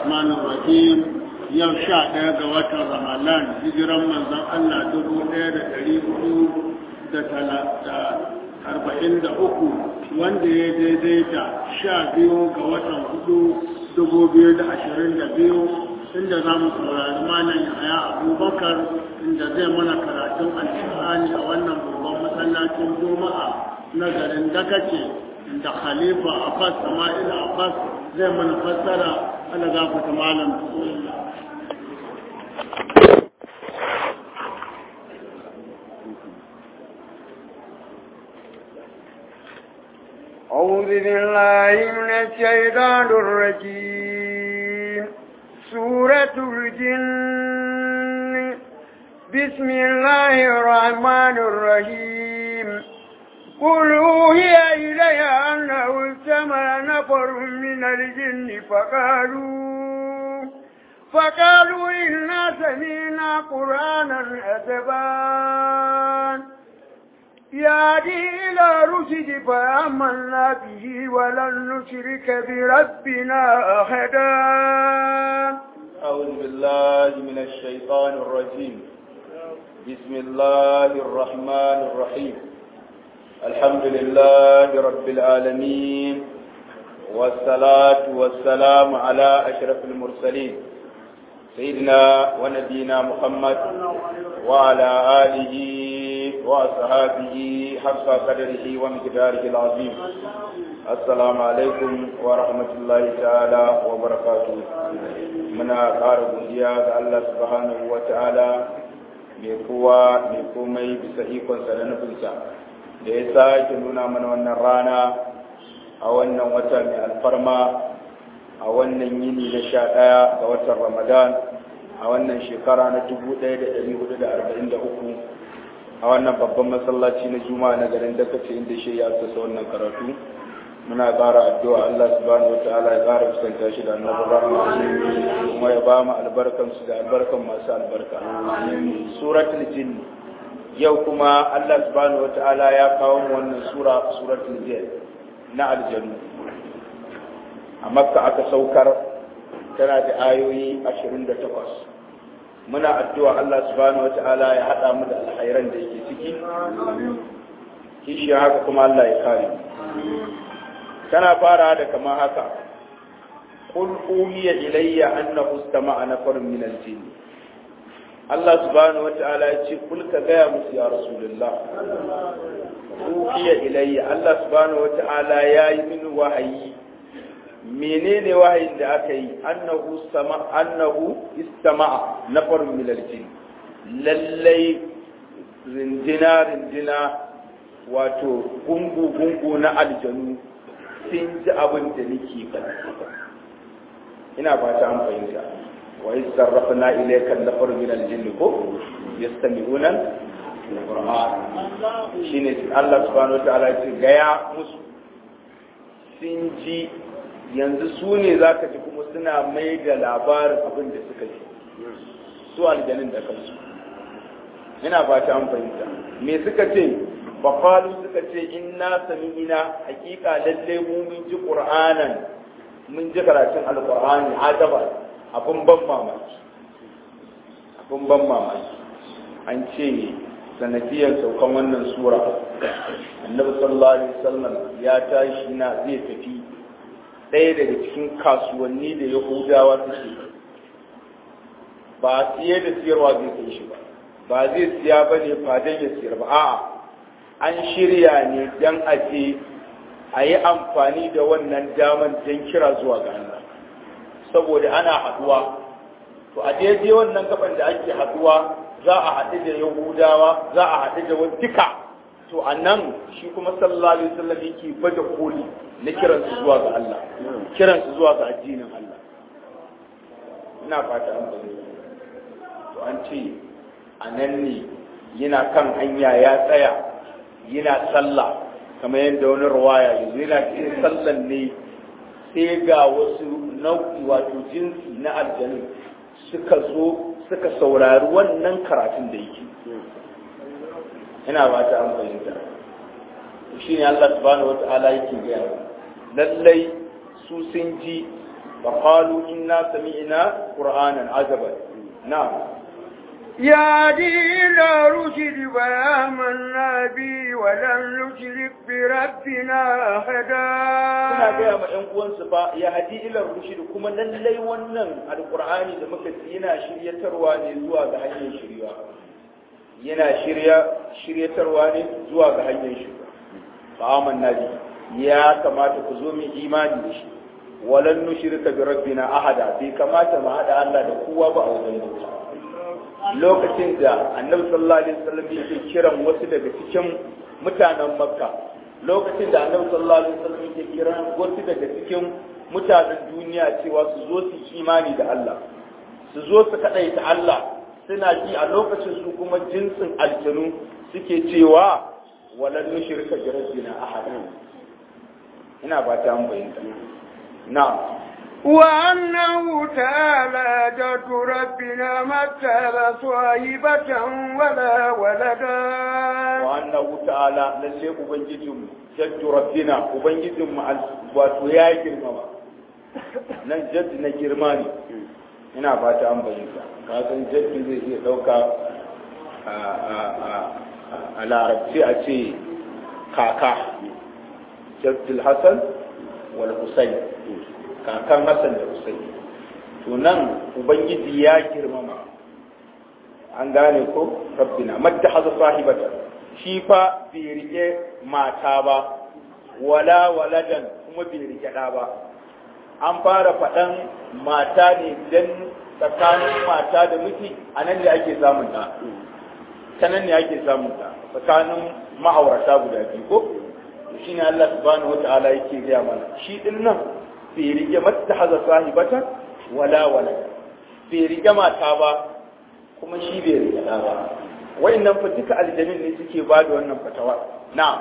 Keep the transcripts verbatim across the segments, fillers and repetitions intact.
Rahmanir Rahim yau sha ɗaya ga watan Ramadan hijiran manzon Allah dubu ɗaya da ɗari hudu da arba'in da uku wanda ya daidaita sha biyu ga watan hudu dubu biyu da ashirin da biyu inda za mu saurari malam Yahaya Abubakar inda zai mana karatun Alƙur'ani a wannan babban masallacin Juma'a na garin Dakace inda Khalifa Abbas Sama'il Abbas zai mana fassara Allah gafata malam bismillah. أعوذ بالله من الشيطان الرجيم سورة الجن بسم الله الرحمن الرحيم قل أوحي إلي أنه استمع نفر من الجن فقالوا فقالوا إنا سمعنا قرآنا عجبا يهدي إلى رشد فآمنا به ولن نشرك بربنا أحدا أعوذ بالله من الشيطان الرجيم بسم الله الرحمن الرحيم الحمد لله رب العالمين والصلاة والسلام على أشرف المرسلين سيدنا ونبينا محمد وعلى آله وأصحابه حق قدره ومقداره العظيم السلام عليكم ورحمة الله تعالى وبركاته منا قارب زياد الله سبحانه وتعالى ميقوى ميقومي بسهيكم سلنفنسا da ya sake nuna mana wannan rana a wannan wata mai alfarma a wannan yini na sha ɗaya ga watan Ramadan a wannan shekara na dubu ɗaya da ɗari hudu da arba'in da uku a wannan babban masallaci na Juma'a na garin Dakace inda shi ya tsasa wannan karatu muna ƙara addu'a Allah subhanahu wataala ya ƙara kusanta shi da annabi rahama kuma ya ba mu albarkan su da albarkan masu albarka suratul jinn yau kuma Allah subhanahu wataala ya kawo mu wannan sura suratul jinn na aljanu a Makka aka saukar tana da ayoyi ashirin da takwas muna addu'a Allah subhanahu wata'ala ya haɗa mu da alkhairan da yake ciki kishi haka kuma Allah ya kare tana fara da kama haka qul uhiya ilayya annahu istama'a nafarun min al-jinn Allah subhanahu wata'ala ya ce kul ka gaya musu ya rasulullah uhiya ilayya Allah subhanahu wata'ala ya yi min wahayi menene wahayin da aka yi annahu sama annahu istama'a nafarun min al-jinn lallai rindina rindina wato gungu gungu na aljanu sun ji abin da nake faɗa ina fata an fahimta wa isarrafna ilayka nafarun min al-jinn ko yastami'una al-qur'an shine Allah subhanahu wa ta'ala ya ce gaya musu sun ji yanzu su ne za ka ji kuma suna mai da labarin abin da suka ji su aljanin da kansu ina fata an fahimta me suka ce bafalu suka ce inna sami'ina hakika lalle mu mun ji qur'anan mun ji karatun alqur'ani adaba abun ban mamaki abun ban mamaki an ce sanadiyar saukan wannan sura annabi sallallahu alaihi wasallam ya tashi na zai tafi ɗaya daga cikin kasuwanni da yahudawa suke ba siye da siyarwa zai kai shi ba ba zai siya ba ne fadan ya siyar ba a'a an shirya ne don aje a yi amfani da wannan daman don kira zuwa ga Allah saboda ana haduwa to a daidai wannan gaban da ake haduwa za a haɗu da yahudawa za a haɗu da wani duka to a nan shi kuma sallallahu alaihi wasallam yake baje koli na kiransu zuwa ga Allah kiransu zuwa ga addinin Allah ina fata an bayyana to an ce a nan ne yana kan hanya ya tsaya yana sallah kamar yadda wani ruwaya yanzu yana cikin sallan ne sai ga wasu nau'i wato jinsi na aljanu suka zo suka saurari wannan karatun da yake ina ba ta an fahimta shi ne Allah subhanahu wata'ala yake gaya lallai su sun ji فقالوا إنا سمعنا قرآنا عجبا نعم يهدي إلى رشد فآمنا به ولن نشرك بربنا أحدا. suna gaya ma ‘yan uwansu ba ya haji ilar rushid kuma lallai wannan alƙur'ani da muka ci yana shiryatarwa ne zuwa ga hanyar shirya yana shirya shiryatarwa ne zuwa ga hanyar shirya fa amanna bi ya kamata ku zo mu imani da shi walan nushrika bi rabbina ahada bai kamata mu hada Allah da kowa ba a wajen bauta. Lokacin da annabi sallallahu alaihi wasallam yake kiran wasu daga cikin mutanen makka lokacin da annabi sallallahu alaihi wasallam yake kiran wasu daga cikin mutanen duniya cewa su zo su imani da Allah su zo su kadaita Allah suna ji a lokacin su kuma jinsin aljanu suke cewa walan nushrika bi rabbina ahada. ina ba ta an bayyana na'am وأنه تعالى جد ربنا ما اتخذ صاحبة ولا ولدا. وأنه تعالى للي أبنجدهم جد ربنا أبنجدهم وتويا جرمما نن جد نجرماني ina ba ta an bayyana ka san jaddi zai iya dauka a larabci a ce kaka jaddul hasan wal husayn kakan Hassan da Hussein. To nan Ubangiji ya girmama, an gane ko rabbina, madda haza sahibata, shi fa bai rike mata ba, wala waladan kuma bai rike ɗa ba. An fara faɗan mata ne don tsakanin mata da miji a nan ne ake samun ɗa. Ta nan ne ake samun ɗa, tsakanin ma'aurata guda biyu ko? Shi ne Allah subhanahu wa ta'ala yake gaya mana. Shi ɗin nan bai rike mata haza sahibata wala wala bai rike mata ba kuma shi bai rike da ba. Wayannan fa duka aljannin ne suke ba da wannan fatawa. Na'am.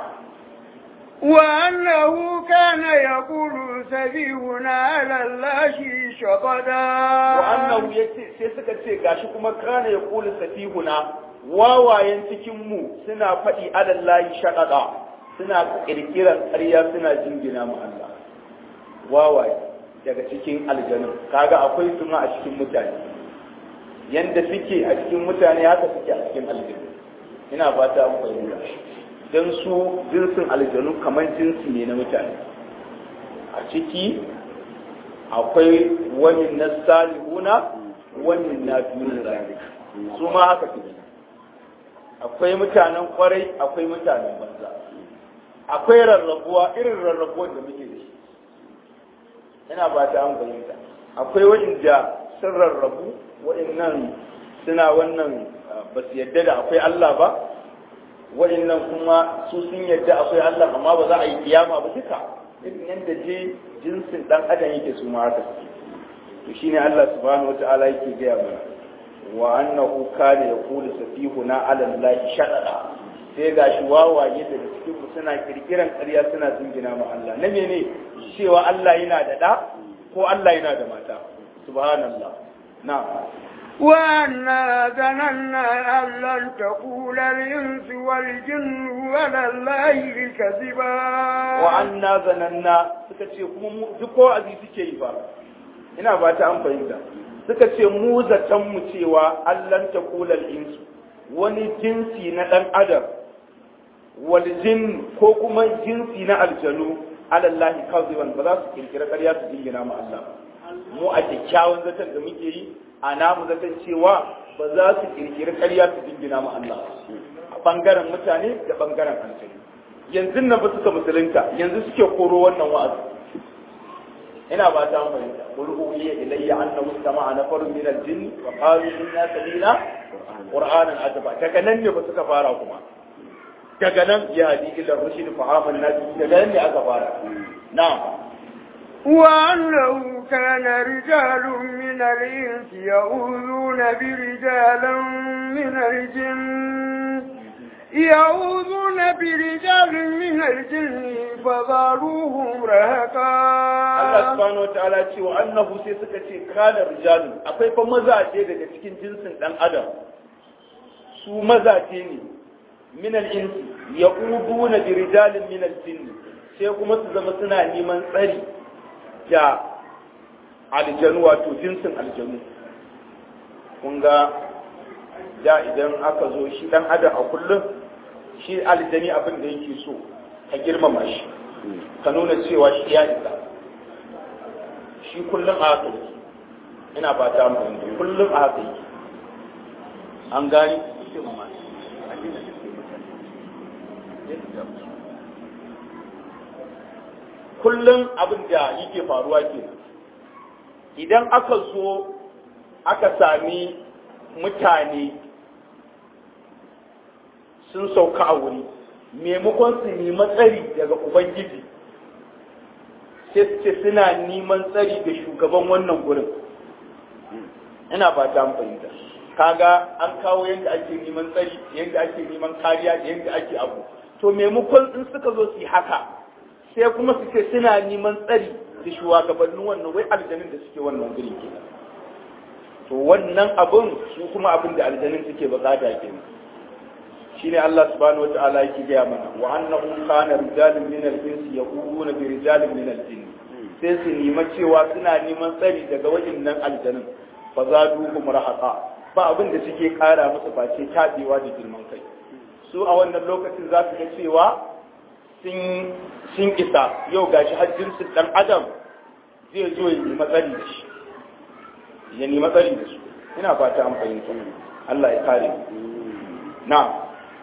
Wa annahu kana yaqulu sabihuna ala allahi shabada. Wa annahu yace sai suka ce gashi kuma kana yaqulu sabihuna wawayen cikin mu suna faɗi ala allahi shabada suna kirkiran ƙarya suna jingina mu Allah. Wawaye daga cikin aljanu kaga akwai su ma a cikin mutane yanda suke a cikin mutane haka suke a cikin aljanu ina fata an fahimta dan su jinsin aljanu kamar jinsi ne na mutane a ciki akwai wani na salihuna wani na duna zalik su ma haka suke akwai mutanen kwarai akwai mutanen banza akwai rarrabuwa irin rarrabuwar da muke da shi ina ba ta an fahimta akwai waɗanda sun rarrabu waɗannan suna wannan ba su yadda da akwai Allah ba waɗannan kuma su sun yadda akwai Allah amma ba za a yi kiyama ba duka irin yadda je jinsin dan adam yake su ma haka suke to shine Allah subhanahu wata'ala yake gaya mana wa annahu kana yaqulu safihuna ala allahi shadada sai gashi wawaye daga cikin mu suna kirkiran ƙarya suna zingina ma Allah na mene cewa Allah yana da da ko Allah yana da mata subhanallah na'am wa anna zananna allan taqula al-insu wal jinnu wa lillahi kaziba wa anna zananna suka ce kuma duk ko azi suke yi ba ina ba ta an fahimta suka ce mu zaton mu cewa allan taqula al-insu wani jinsi na dan adam wal jin ko kuma jinsi na aljanu alallahi kaziban ba za su kirkira ƙarya su jingina mu Allah mu a kyakkyawan zaton da muke yi a namu zaton cewa ba za su kirkira ƙarya su jingina mu Allah a bangaren mutane da bangaren aljanu yanzu nan ba suka musulunta yanzu suke koro wannan wa'azi ina ba ta fahimta qul uhiya ilayya annahu sama'a nafarun min al-jinn wa qalu inna sami'na qur'anan ajaba daga nan ne ba suka fara kuma daga nan ya hadi ila rushd fa amanna daga nan ne aka fara na'am wa annahu kana rijalun min al-ins ya'uduna bi rijalin min al-jinn يعوذون برجال من الجن فضاروهم رهقا Allah subhanahu wataala ce wa annahu sai suka ce kana rijalu akwai fa mazaje daga cikin jinsin dan adam su mazaje ne min al-ins yaquduna bi rijalin min al-jinn sai kuma su zama suna neman tsari da aljanu wato jinsin aljanu kun ga da idan aka zo shi dan adam a kullum shi aljani abin da yake so ka girmama shi ka nuna cewa shi ya isa shi kullum a haka yake ina ba ta amfani kullum a haka yake an gani kullum abin da yake faruwa ke idan aka zo aka sami mutane sun sauka a wuri maimakon su nemi tsari daga ubangiji sai su ce suna neman tsari da shugaban wannan gurin ina ba ta fahimta kaga an kawo yadda ake neman tsari yadda ake neman kariya da yadda ake abu to maimakon in suka zo su yi haka sai kuma su ce suna neman tsari da shugabannin wannan wai aljanin da suke wannan guri kenan to wannan abun su kuma abin da aljanin suke bukata kenan shine Allah subhanahu wataala yake gaya mana wa annahu kana rijalun min al-insi yaquluna bi rijalin min al-jinn sai su nima cewa suna neman tsari daga wajennan aljanin fa zaduhum rahaqa ba abin da suke kara musu face tabewa da girman kai su a wannan lokacin za su ga cewa sun sun isa yau gashi hajjin su dan adam zai zo ya nima tsari da shi ya nima tsari da su ina fata an fahimta Allah ya kare na'am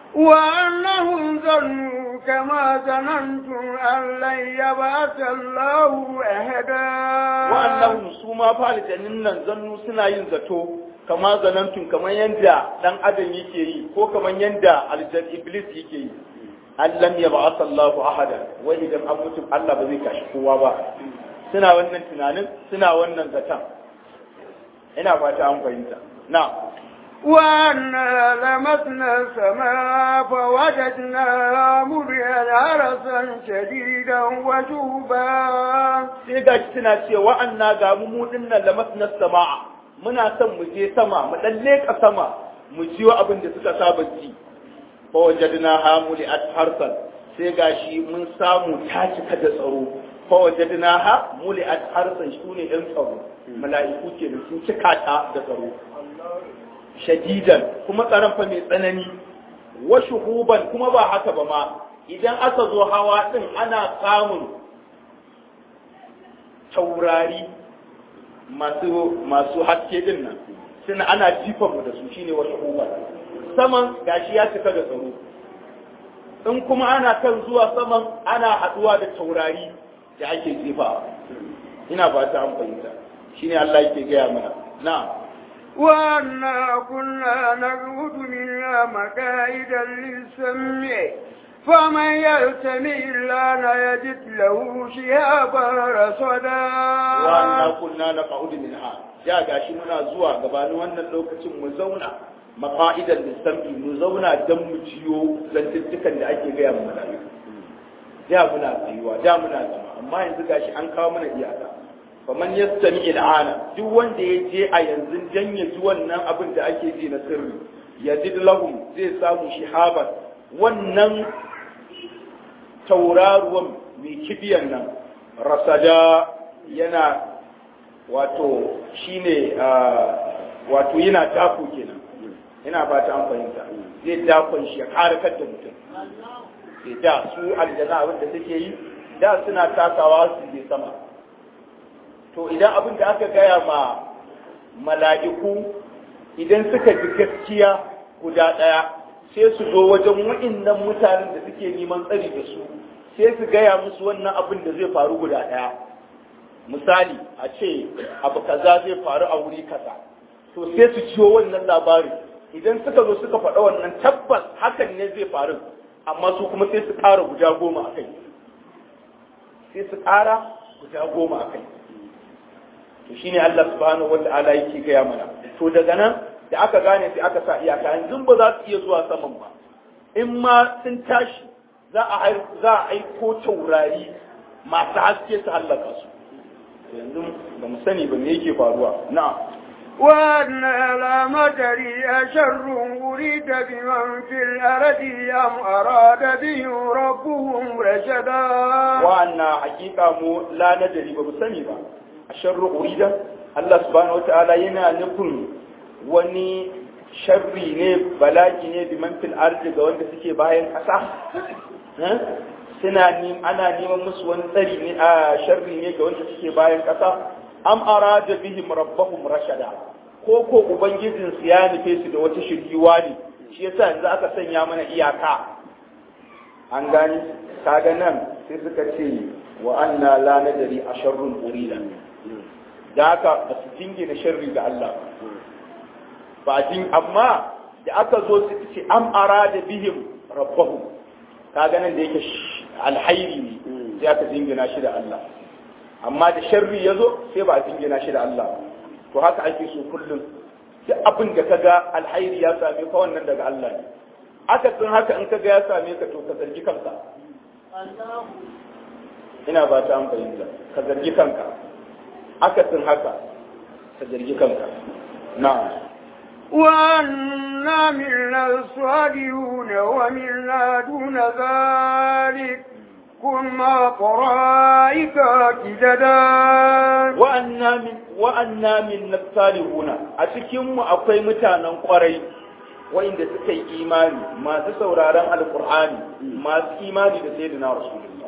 وأنهم ظنوا كما ظننتم أن لن يبعث الله أحدا وأنهم سوما فالجنين ظنوا سنا ينزتو كما ظننتم كما يندى دان أدن يكي كو كما يندى الجن إبليس يكي أن لن يبعث الله أحدا وإذا أمتم الله بذيك أشكوا با سنا ونن تنانين سنا ونن زتان ina fata an fahimta na'am وأنا لمسنا السماء فوجدناها ملئت حرسا شديدا وشوبا sai ga suna cewa wa'anna ga mu dinnan lamasna sama'a muna son mu je sama mu dan leka sama mu jiyo abin da suka saba ji fa wajadnaha muli'at harsan sai gashi mun samu ta cika da tsaro fa wajadnaha muli'at harsan shine ɗan tsaro mala'iku ke da sun cika ta da tsaro shadidan kuma tsaron fa mai tsanani wa shuhuban kuma ba haka ba ma idan aka zo hawa din ana samun taurari masu masu haske din nan suna ana jifan mu da su shine wa shuhuban saman gashi ya cika da tsaro in kuma ana kan zuwa saman ana haduwa da taurari da ake jifa ina ba ta an fahimta shine Allah yake gaya mana na'am وأنا كنا نقعد منها مقاعد للسمع فمن يستمع الآن يجد له شهابا رصدا وأنا كنا نقعد منها ya gashi muna zuwa gabanin wannan lokacin mu zauna maqaidan lissam'i mu zauna dan mu jiyo zantuttukan da ake gaya mu malaiku da muna tsayuwa da muna zama amma yanzu gashi an kawo mana iyaka faman yastami al'ana duk wanda ya je a yanzu dan ya ji wannan abin da ake ji na sirri yajid lahum zai samu shihaban wannan tauraruwan mai kibiyan nan rasada yana wato shine wato yana dako kenan ina fata an fahimta zai dakon shi ya harkar da mutum sai da su aljanna abin da suke yi da suna takawa su je sama to idan abin da aka gaya ma mala'iku idan suka ji gaskiya guda ɗaya sai su zo wajen wa'innan mutanen da suke neman tsari da su sai su gaya musu wannan abin da zai faru guda ɗaya misali a ce abu kaza zai faru a wuri kaza to sai su ciwo wannan labarin idan suka zo suka faɗa wannan tabbas hakan ne zai faru amma su kuma sai su ƙara guda goma a kai sai su ƙara guda goma a kai to shine Allah subhanahu wata'ala yake gaya mana to daga nan da aka gane sai aka sa iyaka yanzu ba za su iya zuwa saman ba in ma sun tashi za a za a aiko taurari masu haske su hallaka su yanzu ba mu sani ba me yake faruwa na'am وأن لا مدري أشر أريد بمن في الأرض أم أراد بهم ربهم رشدا وأن حقيقة مو لا ندري بسني با asharru urida Allah subhanahu wataala yana nufin wani sharri ne bala'i ne bi man fil ardi ga wanda suke bayan ƙasa suna ni ana neman musu wani tsari ne a sharri ne ga wanda suke bayan ƙasa am arada bihim rabbuhum rashada ko ko ubangijin su ya nufe su da wata shiriwa ne shi yasa yanzu aka sanya mana iyaka an gani kaga nan sai suka ce wa anna la nadri asharrun urida da haka ba su jingina sharri ga Allah ba jin amma da aka zo su ce am arada bihim rabbuhum kaga nan da yake alhairi ne sai aka jingina shi da Allah amma da sharri yazo sai ba a jingina shi da Allah to haka ake so kullum duk abin da kaga alhairi ya same ka wannan daga Allah ne aka tun haka in kaga ya same ka to ka zargi kanka ina ba ta amfani da ka zargi kanka aka tun haka ka zargi kanka na'am وأنا منا الصالحون ومنا دون ذلك كنا طرائق كددا وأنا من وأنا منا الصالحون أتكلم أقوي متانا قري وإن تسكي إيماني ما تسورارا القرآن ما إيماني بسيدنا رسول الله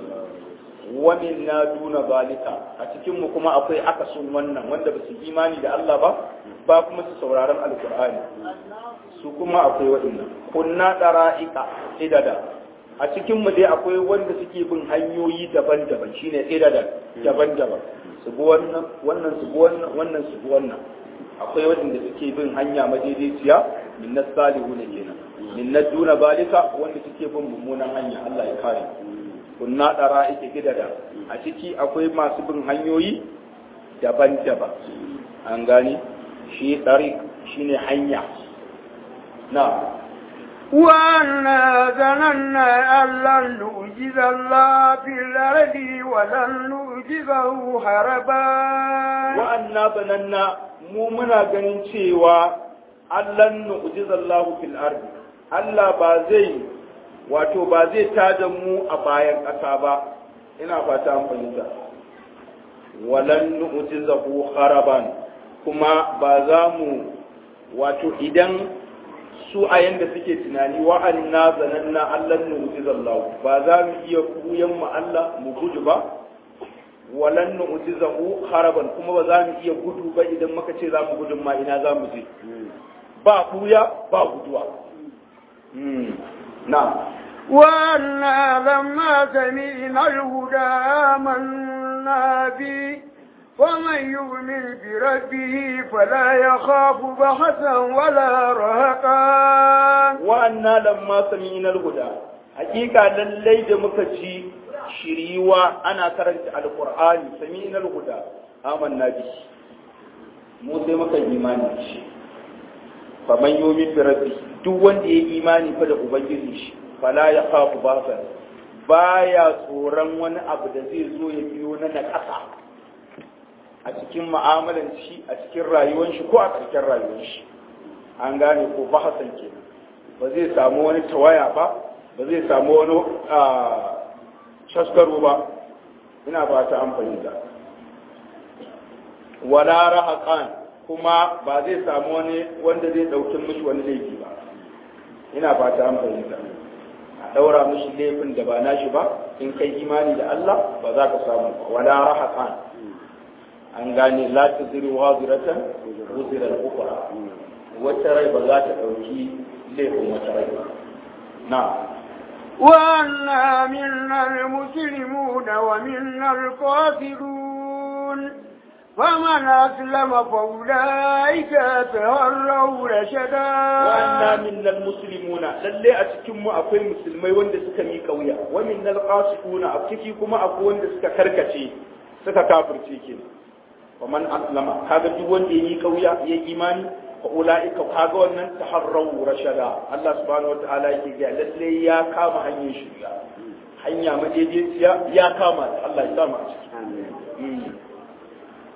ومنا دون ذلك أتكلم كما أقوي أكسون ونا وإن بس إيماني دا الله با ba kuma su sauraron alkur'ani su kuma akwai waɗannan kunna dara'ika idada a cikin mu dai akwai wanda suke bin hanyoyi daban-daban shine idada daban-daban su bi wannan wannan su bi wannan wannan su bi wannan akwai wanda suke bin hanya madaidaiciya min nasalihu ne kenan min naduna balika wanda suke bin mummunan hanya Allah ya kare kunna dara'ika idada a ciki akwai masu bin hanyoyi daban-daban an gani shi ɗari shi ne hanya na وأنا ظننا أن لن نعجز الله في الأرض ولن نعجزه هربا وأنا ظننا mu muna ganin cewa allan nu'jizallahu fil ardi Allah ba zai wato ba zai tada mu a bayan ƙasa ba ina fata an fahimta walan nu'jizahu haraban kuma ba za mu wato idan su a yanda suke tunani wa'anna zananna Allah nu'jizallahu ba za mu iya kuyan mu Allah mu gudu ba walan nu'jizahu haraban kuma ba za mu iya gudu ba idan muka ce za mu gudun ma ina za mu je ba kuya ba guduwa na وأنا لما سمعنا الهدى آمنا به ومن يؤمن بربه فلا يخاف بحثا ولا رهقا وأنا لما سمعنا الهدى حقيقة للي دمكتي شريوا أنا كرنت القرآن سمعنا الهدى آمنا به موسى مكا إيماني فمن يؤمن بربه duk wanda ya imani fa da ubangiji shi fala ya khafu basa baya tsoron wani abu da zai zo ya biyo na nakasa a cikin mu'amalan shi a cikin rayuwar shi ko a cikin rayuwar shi an gane ko ba hasan ke ba zai samu wani tawaya ba ba zai samu wani shaskaro ba ina ba ta amfani da wala rahaqan kuma ba zai samu wani wanda zai dauki mishi wani laifi ba ina ba ta amfani da a daura mishi laifin da ba nashi ba in kai imani da Allah ba za ka samu ba wala rahaqan an gane la ta ziri wa ziratan wuzira al-ukhra wata rai ba za ta dauki laifin wata rai ba na wa anna minna al-muslimun wa minna al-qasirun faman aslama fa ulaika taharraw rashada wa anna minna al-muslimuna lalle a cikin mu akwai musulmai wanda suka mika wuya wa minna al-qasiruna a ciki kuma akwai wanda suka karkace suka kafirce kenan ومن أسلم هذا جوان يني كويا ي إيماني فأولئك هذا ونن تحروا رشدا الله سبحانه وتعالى يجعل لي يا كام هني شيا هني ما يجي يا يا كام الله يسامح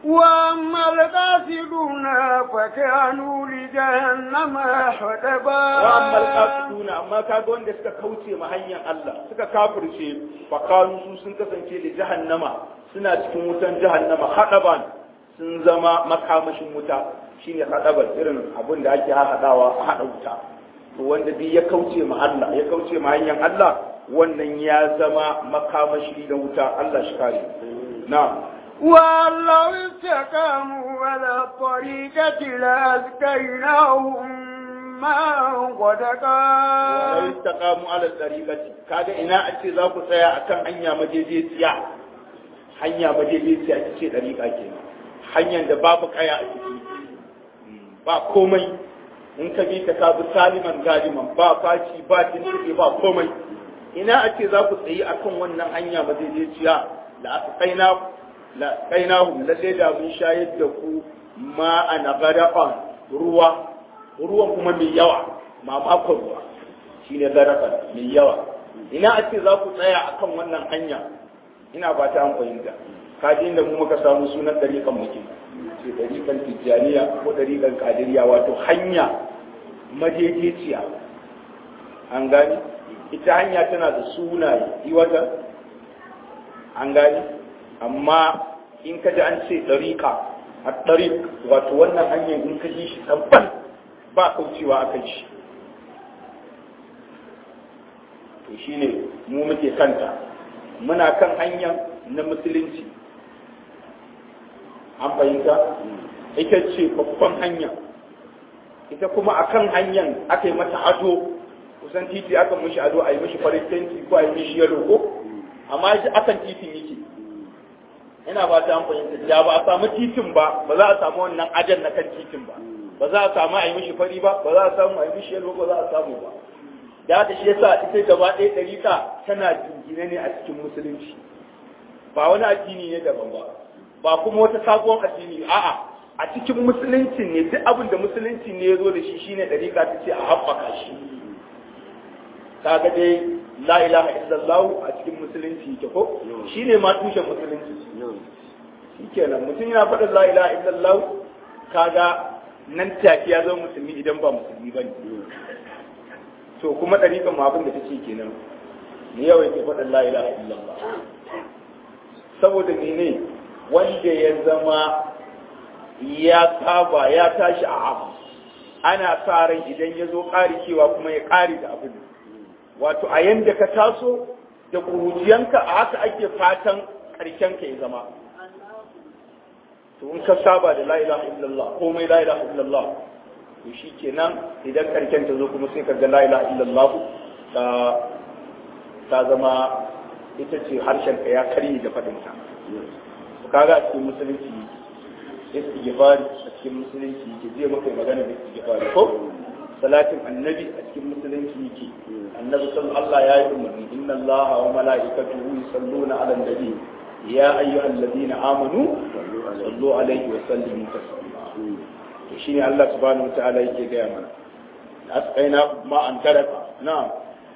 وأما القاسدون فكانوا لجهنم حطبا وأما القاسدون أما كانوا wanda suka kauce ma hanyar Allah suka kafirce fa kanu su sun kasance da jahannama suna cikin wutan jahannama hadaban sun zama makamashin wuta shine hadaban irin abin da ake hadawa a hada wuta to wanda duk ya kauce ma Allah ya kauce ma hanyar Allah wannan ya zama makamashi da wuta Allah shi kare na'am ولو استقاموا على الطريقة لأسقيناهم ماء غدقا ولو استقاموا على الطريقة كذا إنا أتي ذاك سيا أكن hanya madaidaiciya hanya madaidaiciya ce dariƙa kenan hanyar da babu kaya a ciki ba komai in ka bi ka sabu saliman galiman ba faci ba tintuɓe ba komai ina a ce za ku tsayi akan wannan hanya madaidaiciya da aka kaina la kainahum lalle da mun shayar da ku ma ana garafan ruwa ruwan kuma mai yawa ma makon ruwa shine garafan mai yawa ina a ce za ku tsaya akan wannan hanya ina ba ta an fahimta kaji inda mu muka samu sunan dariƙan muke ce dariƙan tijjaniya ko dariƙan kadiriya wato hanya madaidaiciya an gani ita hanya tana da sunaye iwata an gani amma in ka ji an ce ɗariƙa a ɗariƙ wato wannan hanyar in ka ji shi tabban ba kaucewa a kan shi to shi ne mu muke kanta muna kan hanyar na musulunci an fahimta ita ce babban hanya ita kuma a kan hanyar aka yi mata ado kusan titi aka mishi ado a yi mishi farin tenti ko a yi mishi yalo ko amma shi akan titin yake ina ba ta fahimta da ba a samu titin ba ba za a samu wannan ajan na kan titin ba ba za a samu a yi mishi fari ba ba za a samu a yi mishi yalo ba za a samu ba da haka shi yasa ita gaba ɗaya ɗariƙa tana jingine ne a cikin musulunci ba wani addini ne daban ba ba kuma wata sabuwar addini a'a a cikin musulunci ne duk abin da musulunci ne ya zo da shi shine ɗariƙa ta ce a haɓaka shi kaga dai la ilaha illallah a cikin musulunci yake ko shine ma tushen musulunci shikenan mutum yana faɗin la ilaha illallah kaga nan take ya zama musulmi idan ba musulmi bane to kuma dariƙan ma abin da take kenan ne yawa yake faɗin la ilaha illallah saboda mene wanda ya zama ya saba ya tashi a abu ana sa ran idan ya zo ƙari cewa kuma ya ƙari da abin wato a yanda ka taso da kuruciyanka a haka ake fatan ƙarshenka ya zama to in ka saba da la ilaha illallah komai la ilaha illallah to shi kenan idan ƙarshen ta zo kuma sai ka ga la ilaha illallah ta ta zama ita ce harshen ka ya karye da faɗinta to kaga a cikin musulunci istighfari a cikin musulunci ke je maka magana da istighfari ko salatin annabi a cikin musulunci yake annabi sallallahu Allah ya yi umarni inna Allah wa mala'ikatuhu yusalluna 'alan nabi ya ayyuhalladhina amanu sallu alaihi wa sallimu taslima to shine Allah subhanahu wa ta'ala yake ga mana asqaina ma an karaka na'am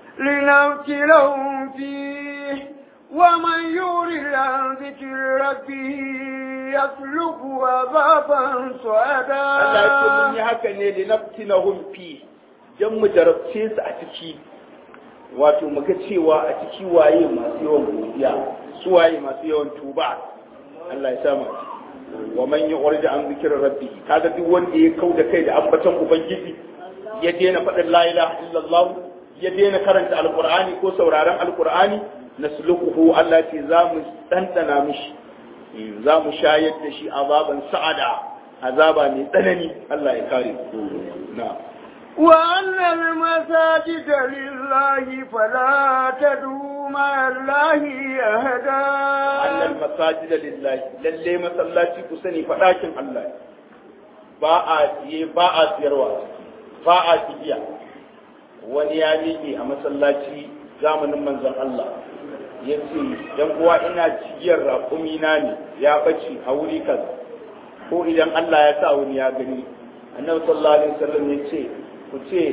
لنبتلهم فيه ومن يورد عن ذكر ربه يسلك عذابا صعدا Allah ya ce mun yi haka ne linabtinahum fi dan mu jarabce su a ciki wato muga cewa a ciki waye masu yawan godiya su waye masu yawan tuba Allah ya sa mu wa man yurid an zikri rabbi kaga duk wanda ya kauda kai da ambaton ubangiji ya daina faɗin la ilaha illallah ya daina karanta alqur'ani ko sauraron alqur'ani nasluquhu Allah ce za mu dandana mishi za mu shayar da shi azaban sa'ada azaba mai tsanani Allah ya kare na wa annal masajida lillahi fala tad'u ma allahi ahada annal masajida lillahi lalle masallaci ku sani fadakin Allah ba a yi ba a siyarwa ba a tijiya wani ya miƙe a masallaci zamanin manzon Allah ya ce dan uwa ina cigiyar raƙumi na ne ya bace a wuri kaza ko idan Allah ya sa wani ya gani annabi sallallahu alaihi wasallam ya ce ku ce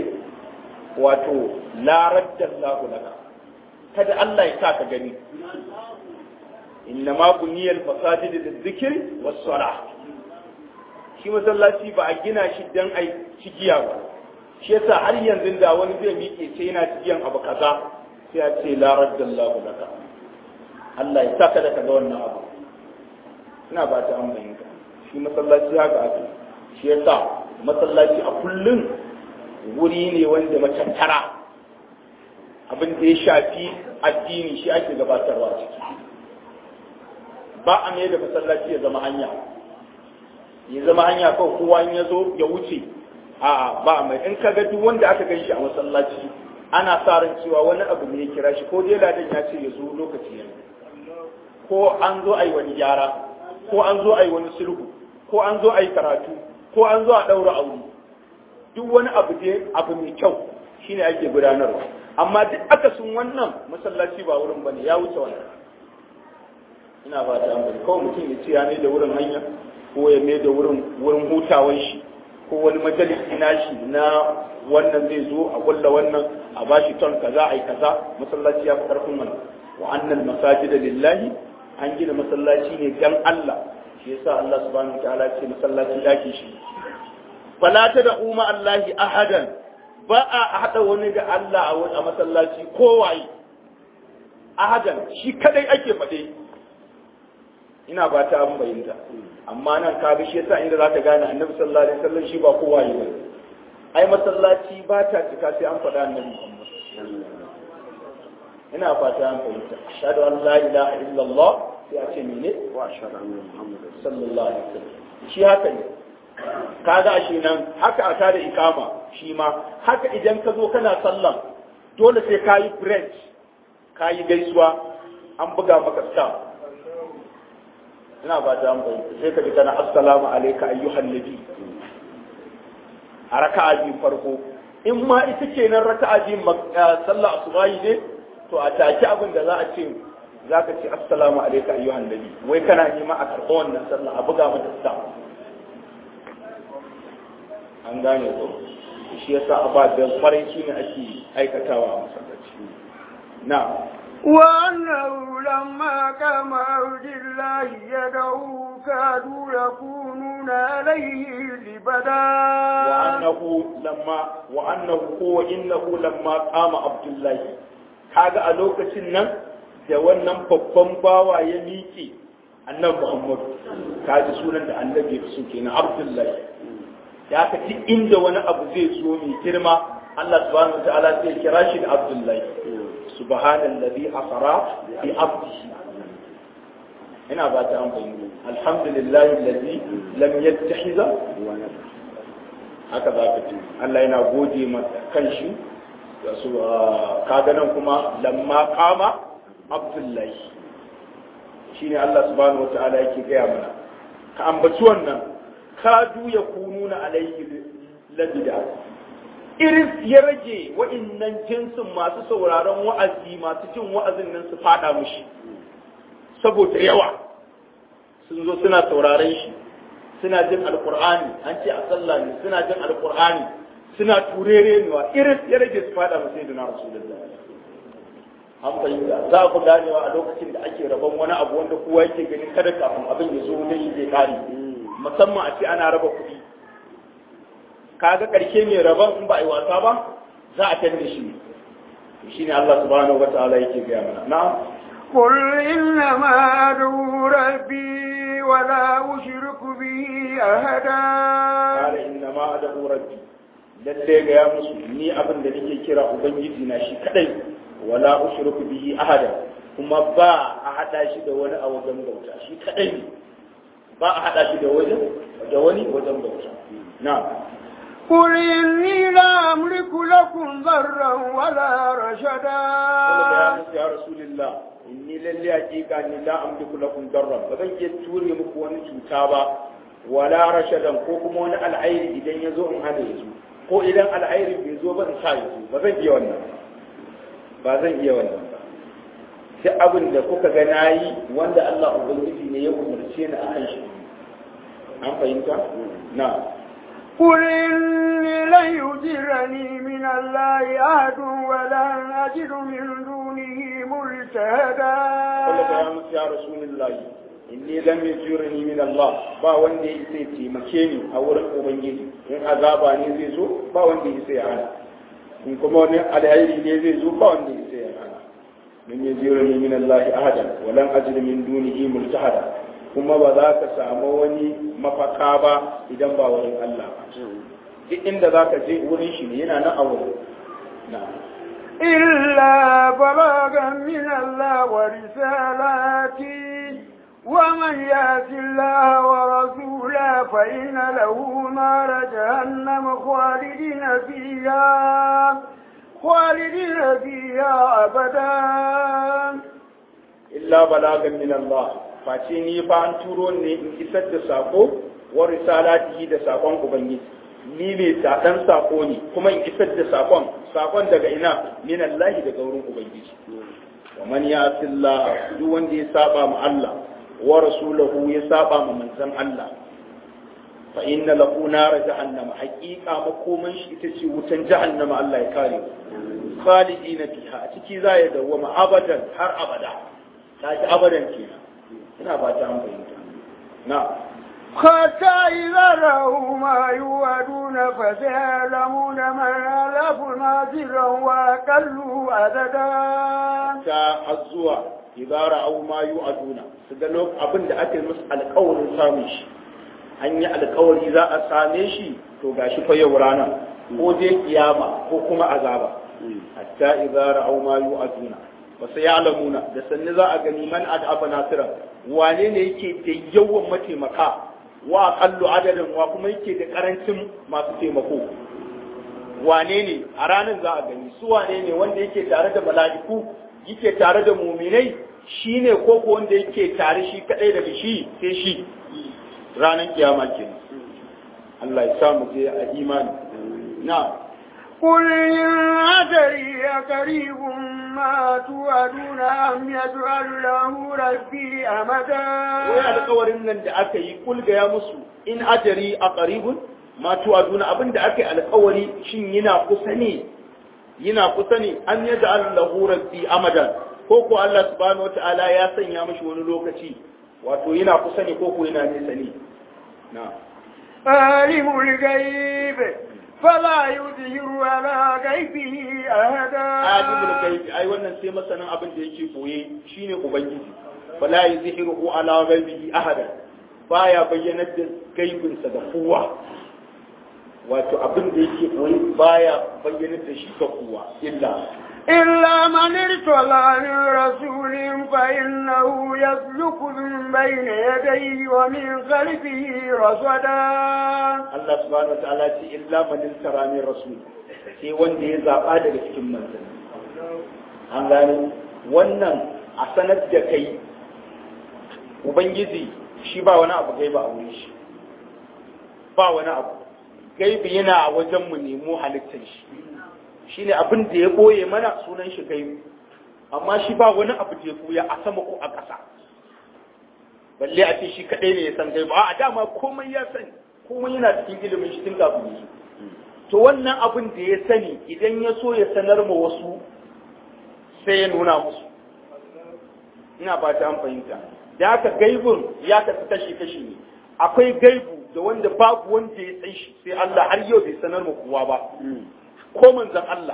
wato la radda Allahu laka kada Allah ya sa ka gani innama buniyal masajid lizikri was salah shi masallaci ba a gina shi dan ai cigiya ba shi yasa har yanzu da wani zai miƙe ce yana cigiyan abu kaza sai ya ce la raddallahu laka Allah ya saka da kaga wannan abu ina ba ta an bayyana shi masallaci haka ake shi yasa masallaci a kullun wuri ne wanda matattara abin da ya shafi addini shi ake gabatarwa ciki ba a mai da masallaci ya zama hanya ya zama hanya kawai kowa in ya zo ya wuce a ba a mai in ka ga duk wanda aka gan shi a masallaci ana sa ran cewa wani abu ne ya kira shi ko dai ladan ya ce ya zo lokaci yanzu ko an zo a yi wani gyara ko an zo a yi wani sulhu ko an zo a yi karatu ko an zo a ɗaura aure duk wani abu dai abu mai kyau shine ake gudanarwa amma duk akasin wannan masallaci ba wurin bane ya wuce wannan ina ba ta amfani kawai mutum ya ce ya ne da wurin hanya ko ya mai da wurin wurin hutawan shi ko wani majalisi na shi na wannan zai zo a kulla wannan a bashi ton kaza ai kaza masallaci ya fi karfin wannan wa annal masajida lillahi an gina masallaci ne dan Allah shi yasa Allah subhanahu wa ta'ala ce masallaci dake shi fala tad'u ma Allahi ahadan ba a hada wani da Allah a masallaci kowaye ahadan shi kadai ake fade ina ba ta an bayyana amma nan ka bi shi yasa inda za ta gane annabi sallallahu alaihi wasallam shi ba kowaye ba ai masallaci ba ta cika sai an faɗa annabi Muhammad ina fata an fahimta ashhadu an la ilaha illallah sai a ce mene wa ashhadu anna muhammadar sallallahu alaihi wasallam shi haka ne kaga shi nan haka a tada ikama shi ma haka idan ka zo kana sallan dole sai kayi break kayi gaisuwa an buga maka stamp ina fata an fahimta sai ka ji kana assalamu alayka ayyuhan nabi a raka'a biyu farko in ma ita ce nan raka'a biyu sallah asubahi ne to a take abin da za a ce za ka ce assalamu alaika ayyuhan nabi wai kana nema a karɓa wannan sallah a buga mata sa an gane ko shi yasa ababen farin shi ne ake aikatawa a masallaci na وأنه لما قام عبد الله يدعو كادوا يكونون عليه لبدا وأنه لما وأنه هو إنه لما قام عبد الله kaga a lokacin nan da wannan babban bawa ya miƙe annabi Muhammad kaji sunan da annabi ya so kenan Abdullahi ya ka duk inda wani abu zai zo mai girma Allah subhanahu wataala zai kira shi da Abdullahi subhanallazi asra bi abdihi ina ba ta amfani alhamdulillahi allazi lam yattakhiza haka za ka ce Allah yana gode masa kanshi su kaga nan kuma lamma kama abdullahi shine Allah subhanahu wataala yake gaya mana ka ambaci wannan kadu ya kununa alayhi labida iris ya rage wa'annan jinsin masu sauraron wa'azi masu jin wa'azin nan su fada mushi saboda yawa sun zo suna sauraron shi suna jin alqur'ani an ce a sallah ne suna jin alqur'ani suna turere newa irin ya rage su fada mu sai da na rasulullah an fahimta za ku ganewa a lokacin da ake rabon wani abu wanda kowa yake ganin kada kafin abin ya zo ne shi zai kare musamman a ce ana raba kuɗi kaga karshe mai rabon in ba a yi wasa ba za a tanne shi shine Allah subhanahu wataala yake gaya mana na'am قل إنما أدعو ربي ولا أشرك به أحدا قال إنما أدعو ربي lalle ga ya musu ni abin da nake kira ubangiji na shi kadai wala ushriku bihi ahada kuma ba a hada shi da wani a wajen bauta shi kadai ne ba a hada shi da wani da wani wajen bauta na'am قل إني لا أملك لكم ضرا ولا رشدا يا رسول الله إني للي أجيك أني لا أملك لكم ضرا فذن يتوري مكوان شوتابا ولا رشدا كوكم وانا العير إذن يزوء هذا يزوء ko idan al'airi bai zo ba in sa yi ba zan iya wannan ba zan iya wannan ba sai abin da kuka ga nayi wanda Allah ubangiji ne ya umarce ni akan shi an fahimta na قل إني لن يجرني من الله أحد ولن أجد من دونه ملتهدا قال يا رسول الله inni lam yajurni min Allah ba wanda ya sai taimake ni a wurin ubangiji in azaba ne zai zo ba wanda ya sai hana in kuma wani alheri ne zai zo ba wanda ya sai hana min yajurni min Allah ahadan wa lam ajid min dunihi multahada kuma ba za ka samu wani mafaka ba idan ba wurin Allah ba duk inda za ka je wurin shi ne yana nan a wurin na إلا بلاغا من الله ورسالاته ومن يأت الله ورسوله فإن له نار جهنم خالدين فيها خالدين فيها أبدا إلا بلاغا من الله فاتيني فأنتروني إن إسد ساقو ورسالاته دا ساقون أبنجي ni ne ɗan sako ne kuma in isar da sakon sakon daga ina min Allah daga wurin ubangiji wa man ya'ti Allah duk wanda ya saba ma Allah wa rasulahu ya saba ma manzon Allah fa inna lahu nar jahannama haqiqa makoman shi ita ce wutan jahannama Allah ya kare khalidina fiha ciki za ya dawama abadan har abada ta ji abadan kenan ina ba ta an fahimta na حتى إذا رأوا ما يوعدون فسيعلمون من ألف ناصرا وأقل عددا الزوا إذا رأوا ما يوعدون سدلوك أبن دا أكل مس القول سامش أن القول إذا أسامش تو غاشي فيورانا ko dai kiyama ko kuma azaba hatta idza ra'aw ma yu'aduna wa sayalamuna da sanni za a gani man ad'afa nasira wane ne yake da yawan mataimaka wa aqallu adadin wa kuma yake da karancin masu taimako wane ne a ranar za a gani su wane ne wanda yake tare da mala'iku yake tare da muminai shine ko ko wanda yake tare shi kadai daga shi sai shi ranar kiyama kenan Allah ya samu je a imani na قل إن أدري قريب ما توعدون أم يجعل له ربي أمدا ويا alƙawarin nan da aka yi kul ga ya musu in ajari a qaribun ma tu'aduna abin da aka yi alƙawari shin yana kusa ne yana kusa ne an yaj'al lahu rabbi amadan ko ko Allah subhanahu wataala ya sanya mishi wani lokaci wato yana kusa ne ko ko yana nesa ne na alimul ghaib فلا يظهر على غيبه أحدا alimul gaibi ai wannan sai masanin abin da yake koye shine ubangiji fala yuzhiru ala ghaibihi ahada baya bayyana da gaibin sa da kowa wato abin da yake koye baya bayyana da shi ga kowa illa إلا من ارتضى من رسول فإنه يسلك من بين يديه ومن خلفه رصدا Allah subhanahu wa ta'ala ce illa man iltara min rasul sai wanda ya zaba daga cikin manzanni an gane wannan a sanar da kai ubangiji shi ba wani abu gaiba a wurin shi ba wani abu gaibi yana a wajen mu nemo halittar shi shine abin da ya boye mana sunan shi gaibi amma shi ba wani abu da ya buya a sama ko a ƙasa balle a ce shi kadai ne ya san gaibi a dama komai ya sani komai yana cikin ilimin shi tun kafin yi to wannan abin da ya sani idan ya so ya sanar ma wasu sai ya nuna musu ina ba ta an fahimta da haka gaibun ya kasu kashi kashi ne akwai gaibu da wanda babu wanda ya san shi sai Allah har yau bai sanar ma kowa ba ko manzon Allah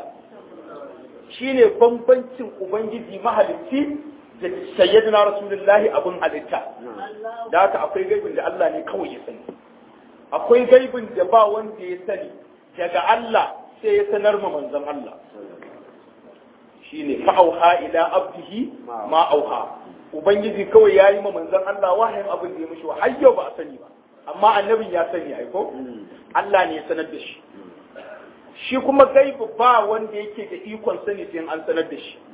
shine bambancin ubangiji mahalicci da sayyidina rasulullahi abun halitta da haka akwai gaibin da Allah ne kawai ya sani akwai gaibin da ba wanda ya sani daga Allah sai ya sanar ma manzon Allah shine fa'auha ila abdihi ma auha ubangiji kawai yayi ma manzon Allah wahayin abin da ya mishi wa har yau ba a sani ba amma annabin ya sani ai ko Allah ne ya sanar da shi shi kuma gaibu ba wanda yake da ikon sani sai an sanar da shi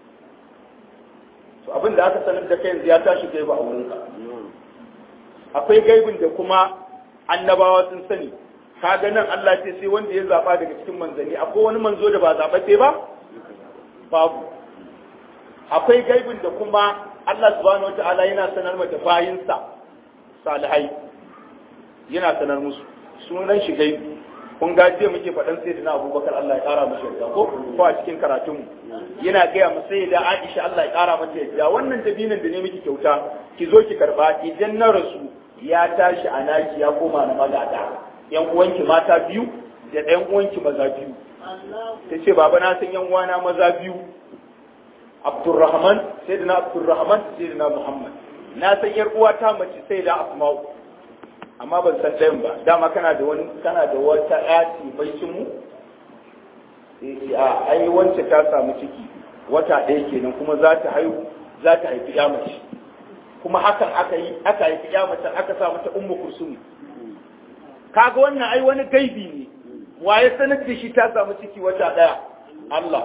to abin da aka sanar da kai yanzu ya tashi gaibu a wurinka akwai gaibin da kuma annabawa sun sani kaga nan Allah ce sai wanda ya zaba daga cikin manzanni akwai wani manzo da ba zabace ba babu akwai gaibin da kuma Allah subhanahu wataala yana sanar mata bayinsa salihai yana sanar musu sunan shi gaibi kun ga jiya muke faɗan sai da Abubakar Allah ya ƙara masa yarda ko ko a cikin karatun mu yana gaya mu sai da Aisha Allah ya ƙara mata yarda wannan dabinin da ne miki kyauta ki zo ki karba idan na rasu ya tashi a naki ya koma na magada yan uwanki mata biyu da ɗayan uwanki maza biyu ta ce baba na san yan uwana maza biyu Abdurrahman sayyidina Abdurrahman sayyidina Muhammad na san yar uwata mace sai da Asma'u amma ban san ɗayan ba dama kana da wani kana da wata ƴaci baicin mu sai a ai wance ta samu ciki wata ɗaya kenan kuma za ta haihu za ta haifi ya mace kuma hakan aka yi aka haifi ya mace aka sa mata ummu kursum kaga wannan ai wani gaibi ne waye sanar da shi ta samu ciki wata ɗaya Allah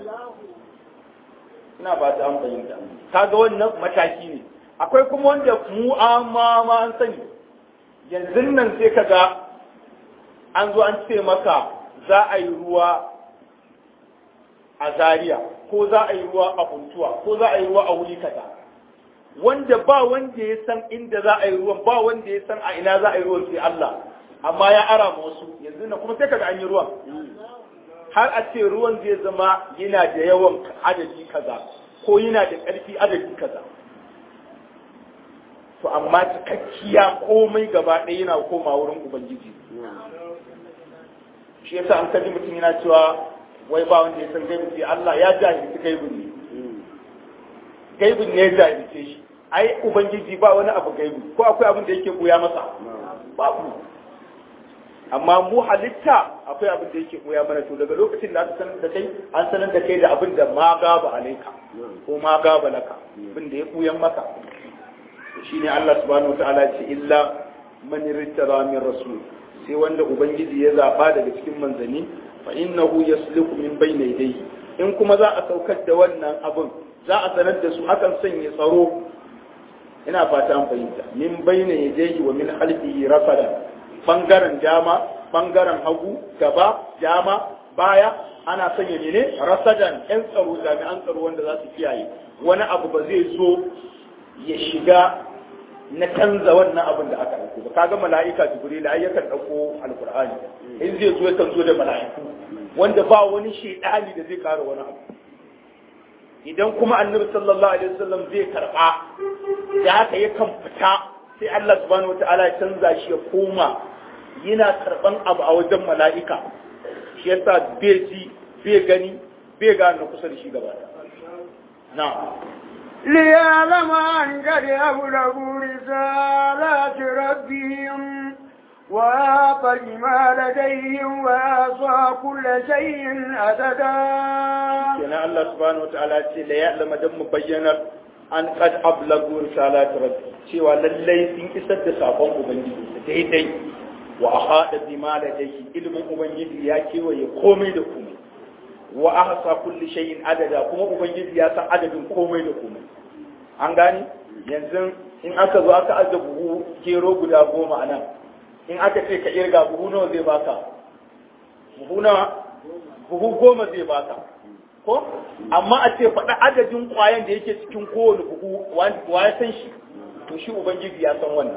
ina ba ta an fahimta kaga wannan mataki ne akwai kuma wanda mu amma ma an sani yanzu nan sai kaga an zo an ce maka za a yi ruwa a Zaria ko za a yi ruwa a Huntuwa ko za a yi ruwa a wuri kaza wanda ba wanda ya san inda za a yi ruwan ba wanda ya san a ina za a yi ruwan sai Allah amma ya ara ma wasu yanzu nan kuma sai kaga an yi ruwan har a ce ruwan zai zama yana da yawan adadi kaza ko yana da ƙarfi adadi kaza to amma cikakkiya komai gaba ɗaya yana koma wurin ubangiji shi yasa an kaji mutum yana cewa wai ba wanda ya san gaibu sai Allah ya jahilci gaibu ne gaibun ne ya jahilce shi ai ubangiji ba wani abu gaibu ko akwai abin da yake koya masa babu amma mu halitta akwai abin da yake koya mana to daga lokacin da aka sanar da kai an sanar da kai da abin da ma gaba alaika ko ma gaba laka abin da ya koyan maka shine Allah subhanahu wataala ya ce illa man irtara min rasul sai wanda ubangiji ya zaba daga cikin manzani fa innahu yasluku min bayni yadayhi in kuma za a saukar da wannan abin za a sanar da su akan sanya tsaro ina fata an fahimta min bayni yadayhi wa min khalfihi rasada bangaren dama bangaren hagu gaba dama baya ana sanya ne rasadan yan tsaro jami'an tsaro wanda za su kiyaye wani abu ba zai zo ya shiga na canza wannan abin da aka dauko ba kaga mala'ika jibril ai yakan dauko alqur'ani in zai zo yakan zo da mala'iku wanda ba wani shedani da zai kara wani abu idan kuma annabi sallallahu alaihi wasallam zai karba da haka yakan fita sai Allah subhanahu wataala ya canza shi ya koma yana karban abu a wajen mala'ika shi yasa bai ji bai gani bai ga na kusa da shi gaba da na'am ليعلم أن قد أبلغوا رسالات ربهم وأعطى بما لديهم وأعصى كل شيء عددا. كنا الله سبحانه وتعالى ليعلم دم بينا أن قد أبلغوا رسالات ربهم شوى للي سنكسد سابون أبنجي ديدي وأحاط بما لديه علم أبنجي ياكي ويقومي لكم wa ahsa kulli shay'in adada kuma ubangiji ya san adadin komai da komai an gani yanzu in aka zo aka aje buhu gero guda goma anan in aka ce ka irga buhu nawa zai baka buhu nawa buhu goma zai baka ko amma a ce faɗa adadin ƙwayan da yake cikin kowane buhu wa ya san shi to shi ubangiji ya san wannan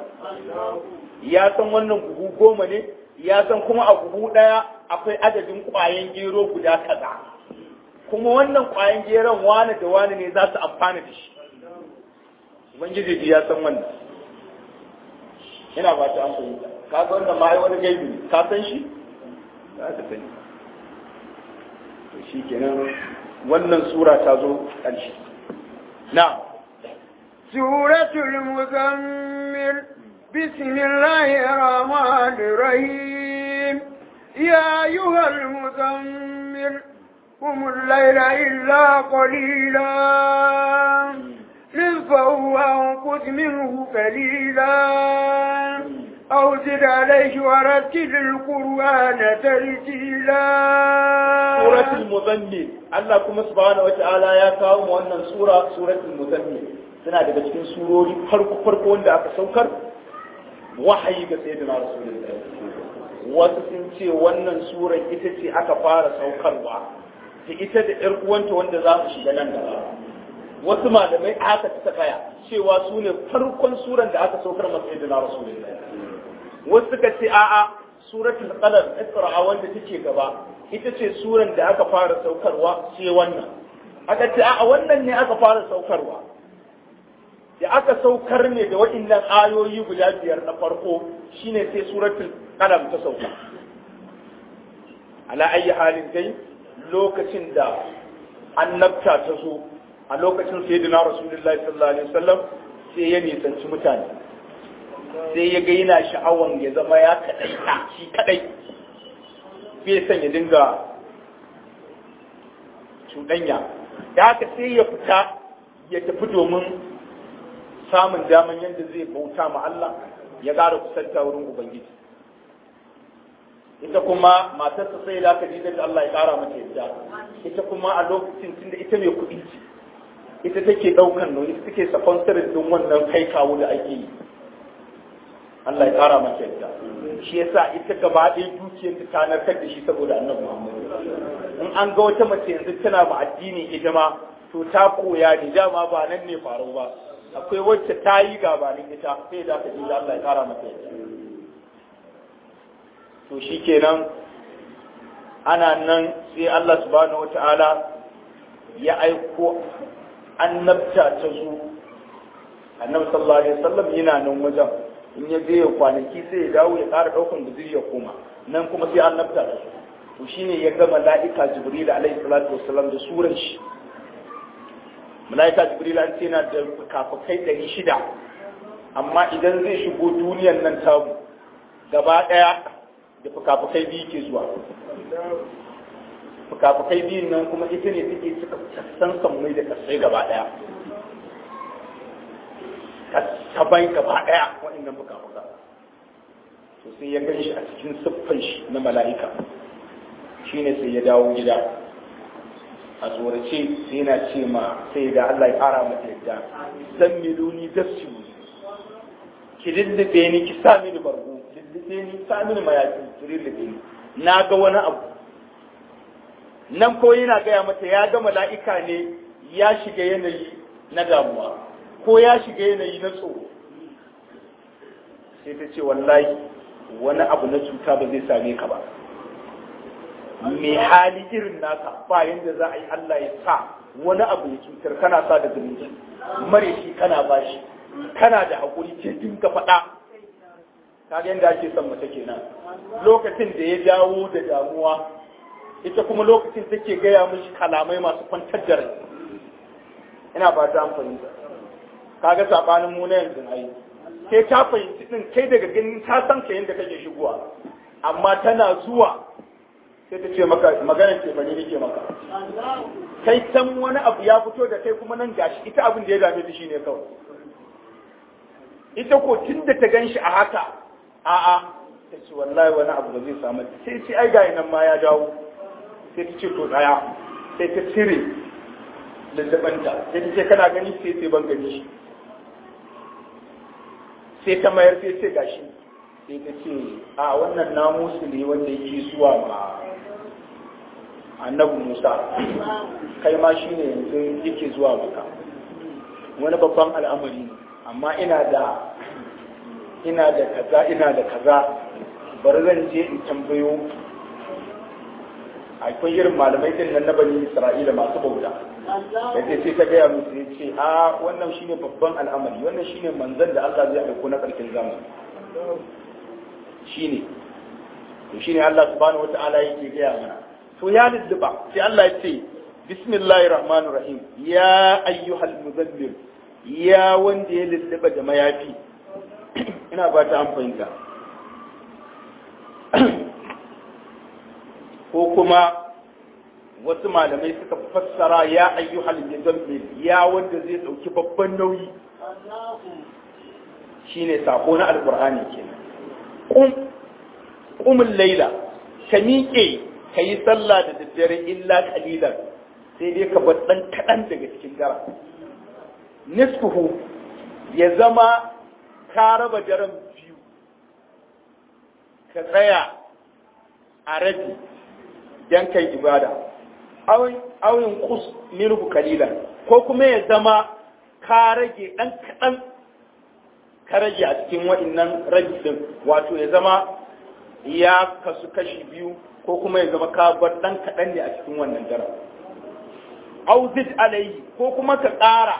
ya san wannan buhu goma ne ya san kuma a buhu ɗaya akwai adadin ƙwayan gero guda kaza kuma wannan ƙwayan geron wani da wani ne za su amfana da shi ubangiji ya san wannan ina ba ta amfani da ka ga wannan ma ai wani gaibi ne ka san shi za ka sani to shi kenan wannan sura ta zo ƙarshe na suratul muzammil bismillahir rahmanir rahim يا أيها المزمل قم الليل إلا قليلا نصفه أو انقص منه قليلا أو زد عليه ورتل القرآن ترتيلا. سورة المزمل الله كما سبحانه وتعالى يا كاوم وأن سورة سورة المزمل سنة daga cikin surori farko farko wanda aka saukar wahayi ga sayyidina rasulullahi. Wasu sun ce wannan surar ita ce aka fara saukarwa da ita da ƴar uwanta wanda za su shiga nan gaba. Wasu malamai aka ta tsaya cewa su ne farkon suran da aka saukar masa sayyidina rasulullahi. Wasu suka ce a'a suratul qalam iqra wanda take gaba ita ce suran da aka fara saukarwa sai wannan aka ce a wannan ne aka fara saukarwa da aka saukar ne da waɗannan ayoyi guda biyar na farko shine sai suratul qalam ta sauka ala ayi halin dai lokacin da annabta ta zo a lokacin sayyidina rasulullahi sallallahu alaihi wasallam sai ya nisanci mutane sai ya ga yana sha'awan ya zama ya kadai ta shi kadai bai san ya dinga cuɗanya da haka sai ya fita ya tafi domin samun daman yadda zai bauta ma Allah ya ƙara kusanta wurin Ubangiji. Ita kuma matarsa sai da aka ji da Allah ya ƙara mata yadda. Ita kuma a lokacin tunda ita mai kuɗi ce. Ita take ɗaukan nauyi, ita take sponsorin din wannan kai kawo da ake yi. Allah ya ƙara mata yadda. Shi yasa ita gaba ɗaya dukiyar ta narkar da shi saboda Annabi Muhammad. In an ga wata mace yanzu tana ma addini hidima to ta koya ne dama ba nan ne faru ba. Akwai wacce ta yi gabanin ita sai da aka ji da Allah ya kara mata yadda. To shi kenan ana nan sai Allah subhanahu wata'ala ya aiko annabta ta zo. Annabi sallallahu alaihi wasallam yana nan wajen in ya je ya kwanaki sai ya dawo ya ƙara ɗaukan guzuri ya koma nan kuma sai annabta ta zo. To shine ya ga mala'ika Jibril alaihi salatu wasallam da suran shi. Malaika Jibril an ce yana da fukafukai ɗari shida amma idan zai shigo duniyan nan tamu gaba ɗaya da fukafukai biyu ke zuwa fukafukai biyun nan kuma ita ne take cika san sammai da kasai gaba ɗaya kasabai gaba ɗaya waɗannan fukafuka to sai ya gan shi a cikin siffan shi na mala'ika shine sai ya dawo gida a tsorace sai yana ce ma sai da Allah ya fara mata yadda zan miluni dasu ki lullube ni ki sa mini bargo lullube ni sa mini mayafi ki lullube ni na ga wani abu nan ko yana gaya mata ya ga mala'ika ne ya shiga yanayi na damuwa ko ya shiga yanayi na tsoro sai ta ce wallahi wani abu na cuta ba zai same ka ba mai hali irin naka ba yanda za a yi Allah ya sa wani abu ya cutar kana sa da zumunci mare shi kana bashi kana da hakuri ce din ka faɗa kaga yanda ake son mace kenan lokacin da ya dawo da damuwa ita kuma lokacin take gaya mishi kalamai masu kwantar da rai ina ba ta amfani kaga sabanin mu na yanzu ai sai ta fahimci din kai daga ganin ta san ka yanda kake shigowa amma tana zuwa sai ta ce maka maganar ce bane nake maka kai san wani abu ya fito da kai kuma nan gashi ita abin da ya dame ta shine kawai ita ko tunda ta ganshi a haka a'a ta ce wallahi wani abu ba zai samu sai ce ai ga nan ma ya dawo sai ta ce to tsaya sai ta cire lullubanta sai ta ce kana gani sai sai ban gani shi sai ta mayar sai ce gashi sai ta ce a wannan namusu ne wanda yake zuwa ma annabi Musa kai ma shi ne yanzu yake zuwa maka wani babban al'amari ne amma ina da ina da kaza ina da kaza bari zan je in tambayo akwai irin malamai din nan na bani Isra'ila masu bauta sai sai ta gaya musu ya ce a wannan shine babban al'amari wannan shine manzon da Allah zai aiko na karshen zamani shine to shine Allah subhanahu wata'ala yake gaya mana to ya lulluba sai Allah ya ce bismillahir rahmanir rahim ya ayyuhal muzammil ya wanda ya lulluba da mayafi ina ba ta amfani ko kuma wasu malamai suka fassara ya ayyuhal muzammil ya wanda zai dauki babban nauyi shine sako na alqur'ani kenan qum qumul layla ka miƙe ka yi sallah da daddare illa kalilan sai dai ka bar dan kadan daga cikin dara nisfuhu ya zama ka raba daren biyu ka tsaya a rabi dan kai ibada awin kus minhu kalilan ko kuma ya zama ka rage dan kadan ka rage a cikin waɗannan rabi din wato ya zama ya kasu kashi biyu ko kuma ya zama ka bar dan kaɗan ne a cikin wannan daren au zid alayhi ko kuma ka ƙara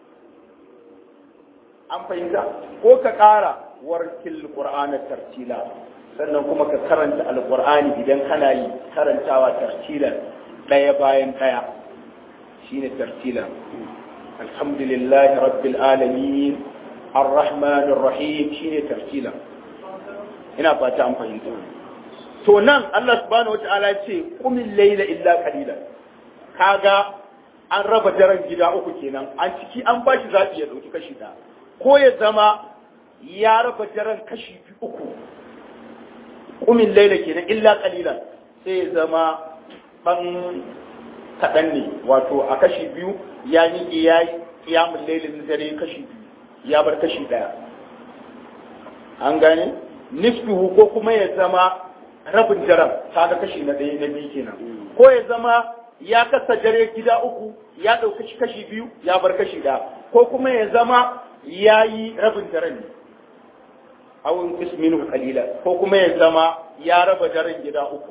an fahimta ko ka ƙara warkil qur'ana tartila sannan kuma ka karanta alqur'ani idan kana yi karantawa tartilan daya bayan daya shine tartilan alhamdulillahi rabbil alamin arrahmanir rahim shine tartilan ina fata an fahimta to nan Allah subhanahu wataala ya ce qumil layla illa qalilan kaga an raba daren gida uku kenan an ciki an bashi zabi ya dauki kashi da ko ya zama ya raba daren kashi uku qumil layla kenan illa qalilan sai ya zama ban kadan ne wato a kashi biyu ya yi ya qiyamul laylin dare kashi biyu ya bar kashi daya an gane nisfuhu ko kuma ya zama rabin daren kaga kashi na ɗaya na biyu kenan ko ya zama ya kasa dare gida uku ya ɗauki kashi biyu ya bar kashi ɗaya ko kuma ya zama ya yi rabin daren ne awon isminu kalila ko kuma ya zama ya raba daren gida uku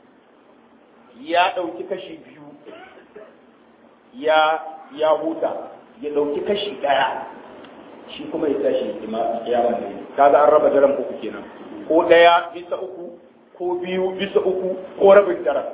ya ɗauki kashi biyu ya ya huta ya ɗauki kashi ɗaya shi kuma ya tashi ya wanda kaga an raba daren uku kenan ko ɗaya bisa uku ko biyu bisa uku ko rabin daren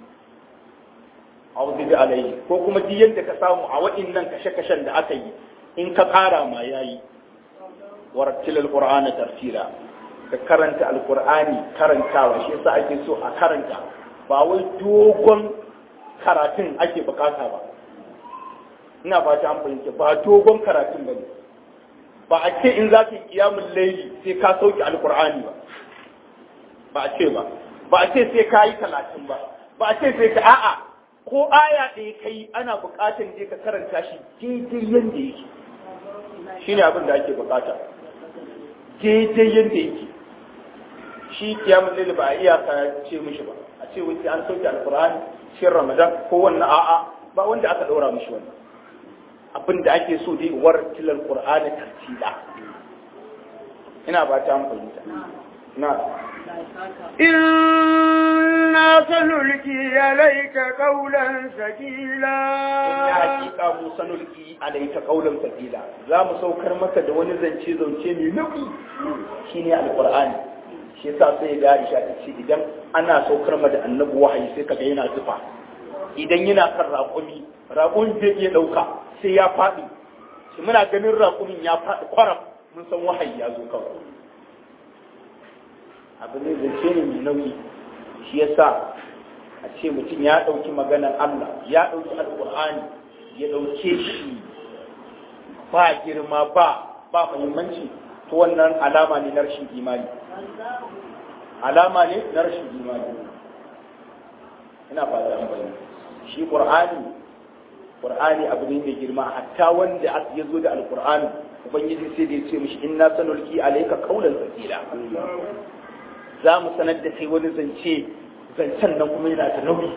auzi da alayhi ko kuma duk yadda ka samu a waɗannan kashe-kashen da aka yi in ka ƙara ma yayi warattil alqur'ana tartila ka karanta alqur'ani karantawa shi yasa ake so a karanta ba wai dogon karatun ake bukata ba ina fata an fahimta ba dogon karatun bane ba a ce in za ka yi qiyamul layli sai ka sauki alqur'ani ba ba a ce ba ba a ce sai ka yi talatin ba ba a ce sai ka a'a ko aya ɗaya kai ana buƙatar je ka karanta shi daidai yadda yake shi ne abin da ake buƙata daidai yadda yake shi kiyamun laili ba a iya ka ce mishi ba a ce wuce an sauke alƙur'ani cikin ramadan ko wannan a'a ba wanda aka ɗora mishi wannan abin da ake so dai war tilal qur'ani tartila ina ba ta fahimta na إنا سنلقي عليك قولا ثقيلا ya hakika mu sanulki alayka qawlan thaqila za mu saukar maka da wani zance zance mai nauyi shine alqur'ani shi yasa sai da Aisha ta ce idan ana saukar ma da annabi wahayi sai kaga yana zufa idan yana kan raƙumi raƙumin zai iya dauka sai ya faɗi shi muna ganin raƙumin ya faɗi kwaram mun san wahayi ya zo kawai abu ne zance ne mai nauyi shi yasa a ce mutum ya ɗauki maganar Allah ya ɗauki alƙur'ani ya ɗauke shi ba girma ba ba muhimmanci to wannan alama ne na rashin imani alama ne na rashin imani ina fata an bayyana shi qur'ani qur'ani abu ne mai girma hatta wanda ya zo da alƙur'ani ubangiji sai da ya ce mishi inna sanulki alayka qawlan thaqila za mu sanar da kai wani zance zancen nan kuma yana da nauyi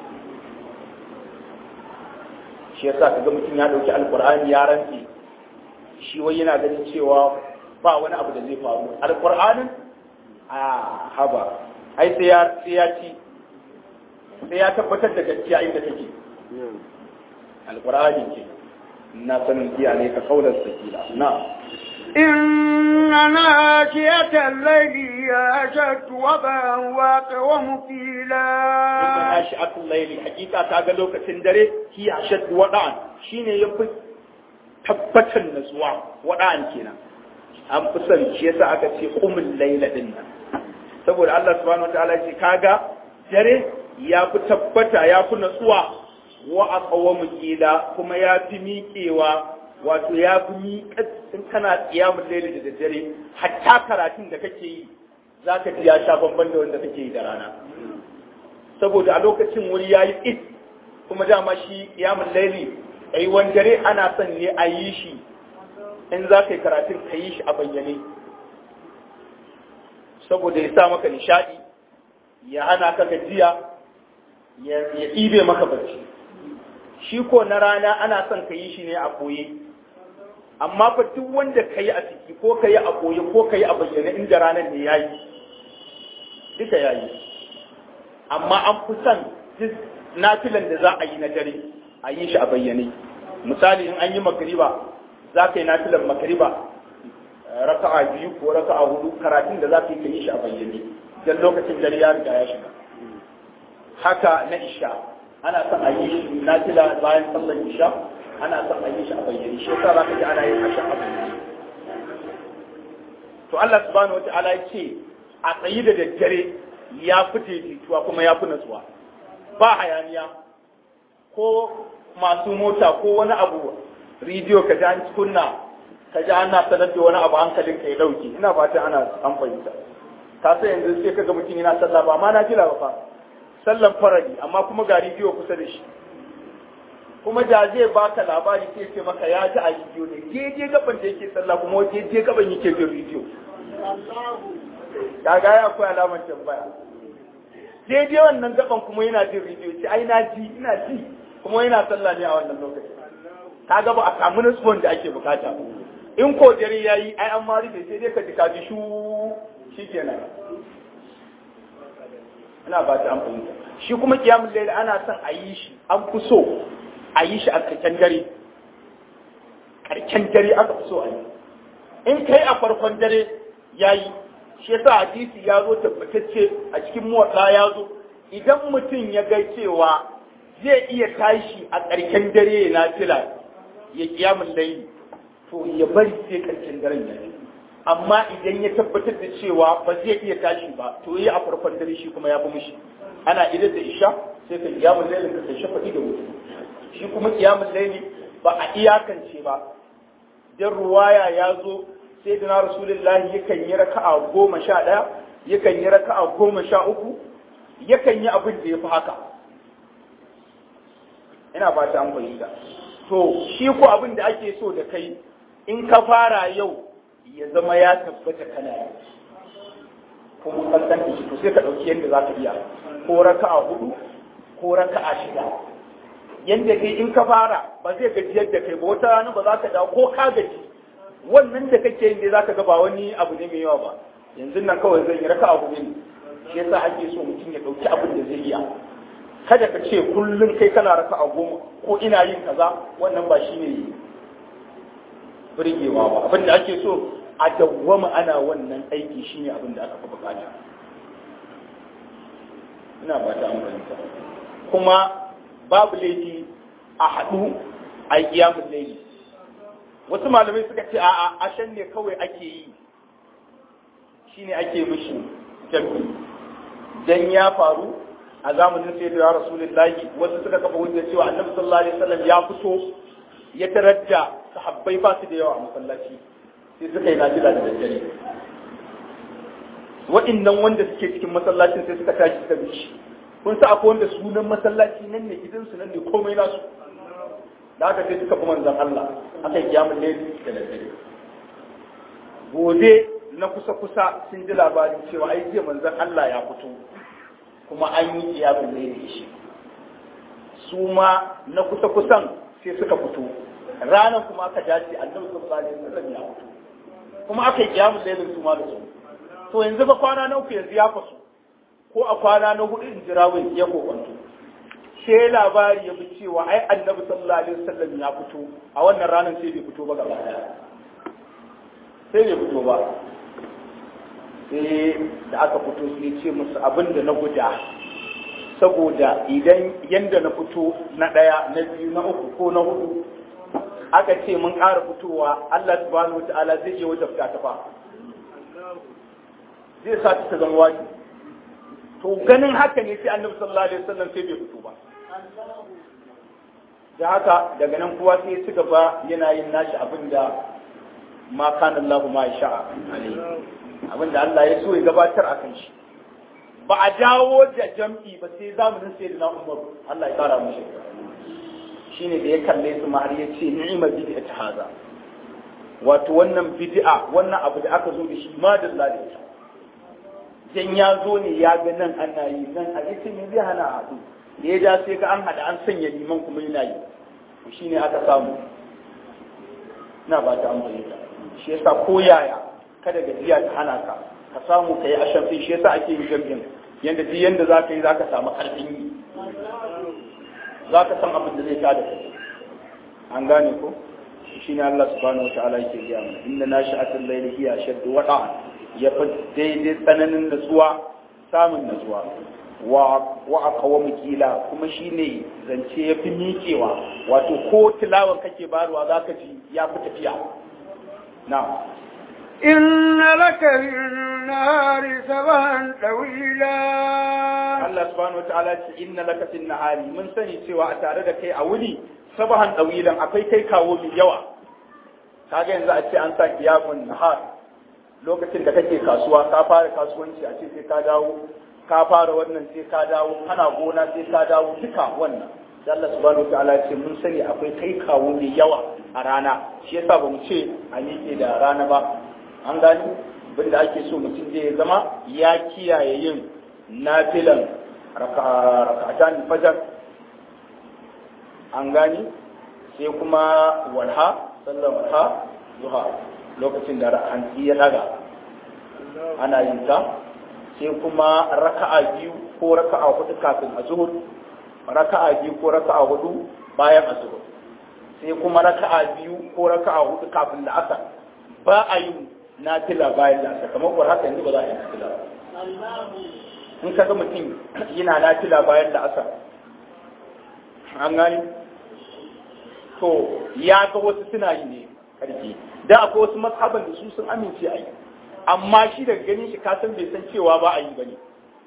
shi yasa kaga mutum ya dauki alqur'ani ya rantsi shi wai yana ganin cewa ba wani abu da zai faru alqur'anin a haba ai sai ya sai ya ci sai ya tabbatar da gaskiya inda take alqur'ani ke na sanin ki alayka qawlan sakila na إن ناشئة الليل أشد وباء وأقوم قيلا إن ناشئة الليل حقيقة تاغلو كتندري هي أشد وضعا شيني يبقى تبتا نزوع وضعا كينا أم قصر شيسا أكتي قم الليل إنا سبول الله سبحانه وتعالى كاغا جري يابو تبتا يابو نزوع وأقوم قيلا كما يابي ميكيوا wato ya fi miƙa in kana kiyamun laili da daddare hatta karatun da kake yi za ka ji ya sha bamban da wanda kake yi da rana saboda a lokacin wuri ya yi it kuma dama shi kiyamun laili a yi wani dare ana son ne a yi shi in za ka yi karatun ka yi shi a bayyane saboda ya sa maka nishaɗi ya hana ka gajiya ya ɗibe maka barci shi ko na rana ana son ka yi shi ne a koye amma fa duk wanda ka yi a ciki ko ka yi a koye ko ka yi a bayyane inda ranar ne ya yi duka yayi amma an fi son nafilan da za a yi na dare a yi shi a bayyane misali in an yi magriba za ka yi nafilan magriba raka'a biyu ko raka'a hudu karatun da za ka yi ka yi shi a bayyane dan lokacin dare ya riga ya shiga haka na isha ana son a yi shi nafila bayan sallar isha ana son a yi shi a bayyane shi yasa za ka ji ana yin asha a bayyane to Allah subhanahu wata'ala ya ce a tsayi da daddare ya fi daidaituwa kuma ya fi natsuwa ba hayaniya ko masu mota ko wani abu rediyo ka ji an kunna ka ji ana sanar da wani abu hankalin ka ya dauke ina fata ana an fahimta ka sai yanzu sai kaga mutum yana sallah ba ma na jira ba fa sallan faradi amma kuma ga rediyo kusa da shi kuma da zai baka labari sai ce maka ya ji a rediyo ne jeje gaban da yake sallah kuma jeje gaban yake jin rediyo kaga ya akwai alamar tambaya daidai wannan gaban kuma yana jin rediyo ce ai na ji ina ji kuma yana sallah ne a wannan lokaci kaga ba a samu nutsuwan da ake bukata in ko dare yayi ai an mari da sai dai ka ji ka ji shu shikenan ina ba ta amfani shi kuma kiyamul layl ana son a yi shi an fi so a yi shi a karshen dare karshen dare aka fi so a yi in kai a farkon dare yayi shi yasa hadisi ya zo tabbatacce a cikin muwatta ya zo idan mutum ya ga cewa zai iya tashi a ƙarshen dare ya nafila ya kiyamul layl to ya bari sai ƙarshen daren ya yi amma idan ya tabbatar da cewa ba zai iya tashi ba to yi a farkon dare shi kuma ya fi mishi ana idan da isha sai ka kiyamul layl ka sai shafa'i da wuce shi kuma kiyamul layl ba a iyakance ba dan ruwaya ya zo sai da na rasulullahi yakan yi raka'a goma sha ɗaya yakan yi raka'a goma sha uku yakan yi abin da ya fi haka ina ba ta an fahimta to shi ko abin da ake so da kai in ka fara yau ya zama ya tabbata kana yi kuma kankanta shi to sai ka ɗauki yadda za ka iya ko raka'a hudu ko raka'a shida yadda kai in ka fara ba zai gaji yadda kai ba wata rana ba za ka dawo ko ka gaji wannan da kake yin da zaka ga ba wani abu ne mai yawa ba yanzu nan kawai zan yi raka'a hudu ne shi yasa ake so mutum ya dauki abin da zai iya kada ka ce kullum kai kana raka'a goma ko ina yin kaza wannan ba shine burgewa ba abin da ake so a dawwama ana wannan aiki shine abin da aka fi bukata ina ba ta amfani kuma babu laifi a haɗu a yi kiyamun laifi wasu malamai suka ce a'a ashan ne kawai ake yi shine ake mishi jami'i dan ya faru a zamanin sayyidina rasulullahi wasu suka kafa hujja cewa annabi sallallahu alaihi wasallam ya fito ya tarar da sahabbai ba su da yawa a masallaci sai suka yi nafila da daddare waɗannan wanda suke cikin masallacin sai suka tashi suka bi shi kun sa akwai wanda sunan masallaci nan ne gidansu nan ne komai nasu da aka sai suka fi manzan Allah aka yi kiyamun ne da daddare gobe na kusa-kusa sun ji labarin cewa ai jiya manzan Allah ya fito kuma an yi kiyamun ne da shi su ma na kusa-kusan sai suka fito ranar kuma aka dace annabi sallallahu alaihi wasallam ya fito kuma aka yi kiyamun ne da su ma da su to yanzu ba kwana na uku yanzu ya fasu ko a kwana na hudu in jira wai ya kokwanto sai labari ya fi cewa ai annabi sallallahu alaihi wasallam ya fito a wannan ranar sai bai fito ba gaba daya sai bai fito ba sai da aka fito sai ce musu abin da na guda saboda idan yanda na fito na daya na biyu na uku ko na hudu aka ce mun ƙara fitowa Allah subhanahu wataala zai iya wajabta ta fa zai sa ta zama wajibi to ganin haka ne sai annabi sallallahu alaihi wasallam sai bai fito ba da haka daga nan kuwa sai ya ci gaba yana yin nashi abinda ma kana Allah ma sha'a abinda Allah ya so ya gabatar akan shi ba a dawo da jam'i ba sai zamanin sayyidina Umar Allah ya kara mishi shine da ya kalle su ma har ya ce ni'ma bid'at haza wato wannan bid'a wannan abu da aka zo da shi ma da Allah da dan ya zo ne ya ga nan ana yi nan a yace me zai hana haɗu da ya ja sai ga an hada an sanya liman kuma yana yi to shine aka samu ina ba ta amfani shi yasa ko yaya kada gajiya ta hana ka ka samu ka yi asham din shi yasa ake yin jam'in yanda duk yanda za ka yi za ka samu ƙarfin yi za ka san abin da zai tada kai an gane ko shi ne Allah subhanahu wa ta'ala yake gaya mana inna nashi'atul layli hiya ashaddu waqa ya fa daidai tsananin natsuwa samun natsuwa wa wa aqwamu qila kuma shine zance yafi miƙewa wato ko tilawan kake barwa zaka ji ya fi tafiya na inna laka bin-nahari sabahan tawila Allah subhanahu wa ta'ala ce inna laka bin-nahari mun sani cewa a tare da kai a wuni sabahan tawilan akwai kai kawo mai yawa kaga yanzu a ce an sa kiyamun nahar lokacin da kake kasuwa ka fara kasuwanci a ce sai ka dawo ka fara wannan sai ka dawo kana gona sai ka dawo duka wannan sai Allah subhanahu wataala ya ce mun sani akwai kai kawo mai yawa a rana shi yasa ba mu ce a miƙe da rana ba an gani abinda ake so mutum zai zama ya kiyaye yin nafilan raka'atan fajar an gani sai kuma walha sallar walha zuha lokacin da hantsi ya daga ana yin ta sai kuma raka'a biyu ko raka'a hudu kafin azhur raka'a biyu ko raka'a hudu bayan azhur sai kuma raka'a biyu ko raka'a hudu kafin la'asar ba a yi nafila bayan la'asar kamar war haka yanzu ba za a yi nafila in kaga mutum yana nafila bayan la'asar an gani to ya ga wasu suna yi ne karfi da akwai wasu mazhaban da su sun amince a yi amma shi daga ganin shi kasan bai san cewa ba a yi bane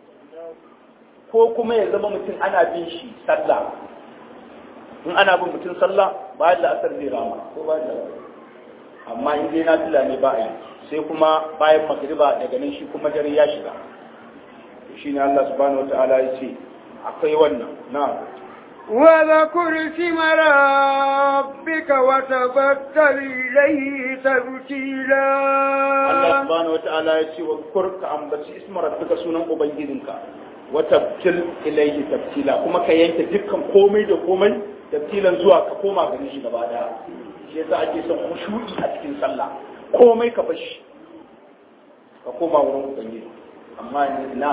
ko kuma ya zama mutum ana bin shi sallah in ana bin mutum sallah bayan da asar zai rama ko bayan da amma in dai nafila ne ba a yi sai kuma bayan magriba daga nan shi kuma dare ya shiga shi ne Allah subhanahu wataala ya ce akwai wannan na'am وذكر اسم ربك وتبتل إليه تبتيلا الله سبحانه وتعالى يقول واذكر كأنبت اسم ربك سنن أبنجدنك وتبتل إليه تبتيلا كما كيانك دكا قومي دو قومي تبتيلا زوا كقوما غنيش نبادا شيء ake son khushu'i a cikin sallah komai ka bashi ka koma wurin ubangiji amma na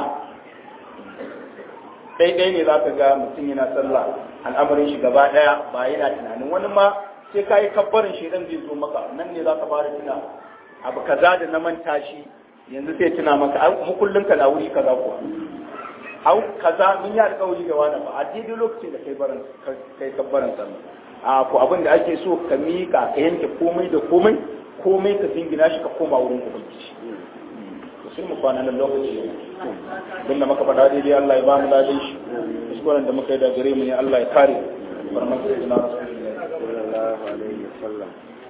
daidai ne za ka ga mutum yana sallah al'amarin shi gaba daya ba yana tunanin wani ma sai ka yi kabbarin shi dan zai zo maka nan ne za ka fara tuna abu kaza da na manta shi yanzu sai tuna maka ai mu kullun ka na wuri kaza kuwa au kaza mun yi alƙawari da wani ba a daidai lokacin da kai barin kai kabbarin sallah a ko abin da ake so ka mika ka yanke komai da komai komai ka dingina shi ka koma wurin ubangiji sai mu kwana nan lokaci don da muka faɗa daidai Allah ya ba mu ladin shi kuskuren da muka yi da gare mu ne Allah ya kare barman sai na rasulullahi sallallahu alaihi wasallam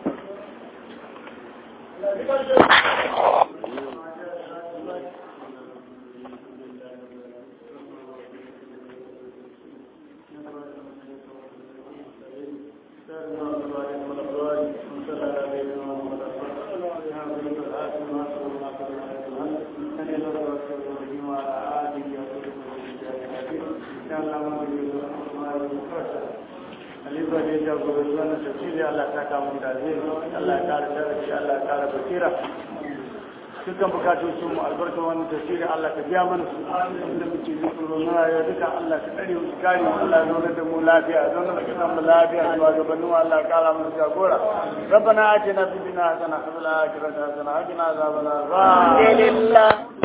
Alifa ne da gobe wannan tafsiri Allah ta kawo mu da zai Allah ya kare shi Allah ya kare basira dukkan bukatun su mu albarka wannan tafsiri Allah ka biya mana su inda muke yi tsoro na ya duka Allah ka tsare mu kare mu Allah ya zauna da mu lafiya zauna da kisan mu lafiya zuwa gabanin Allah ya kara mu jagora ربنا آتنا في الدنيا حسنة وفي الآخرة حسنة وقنا عذاب النار.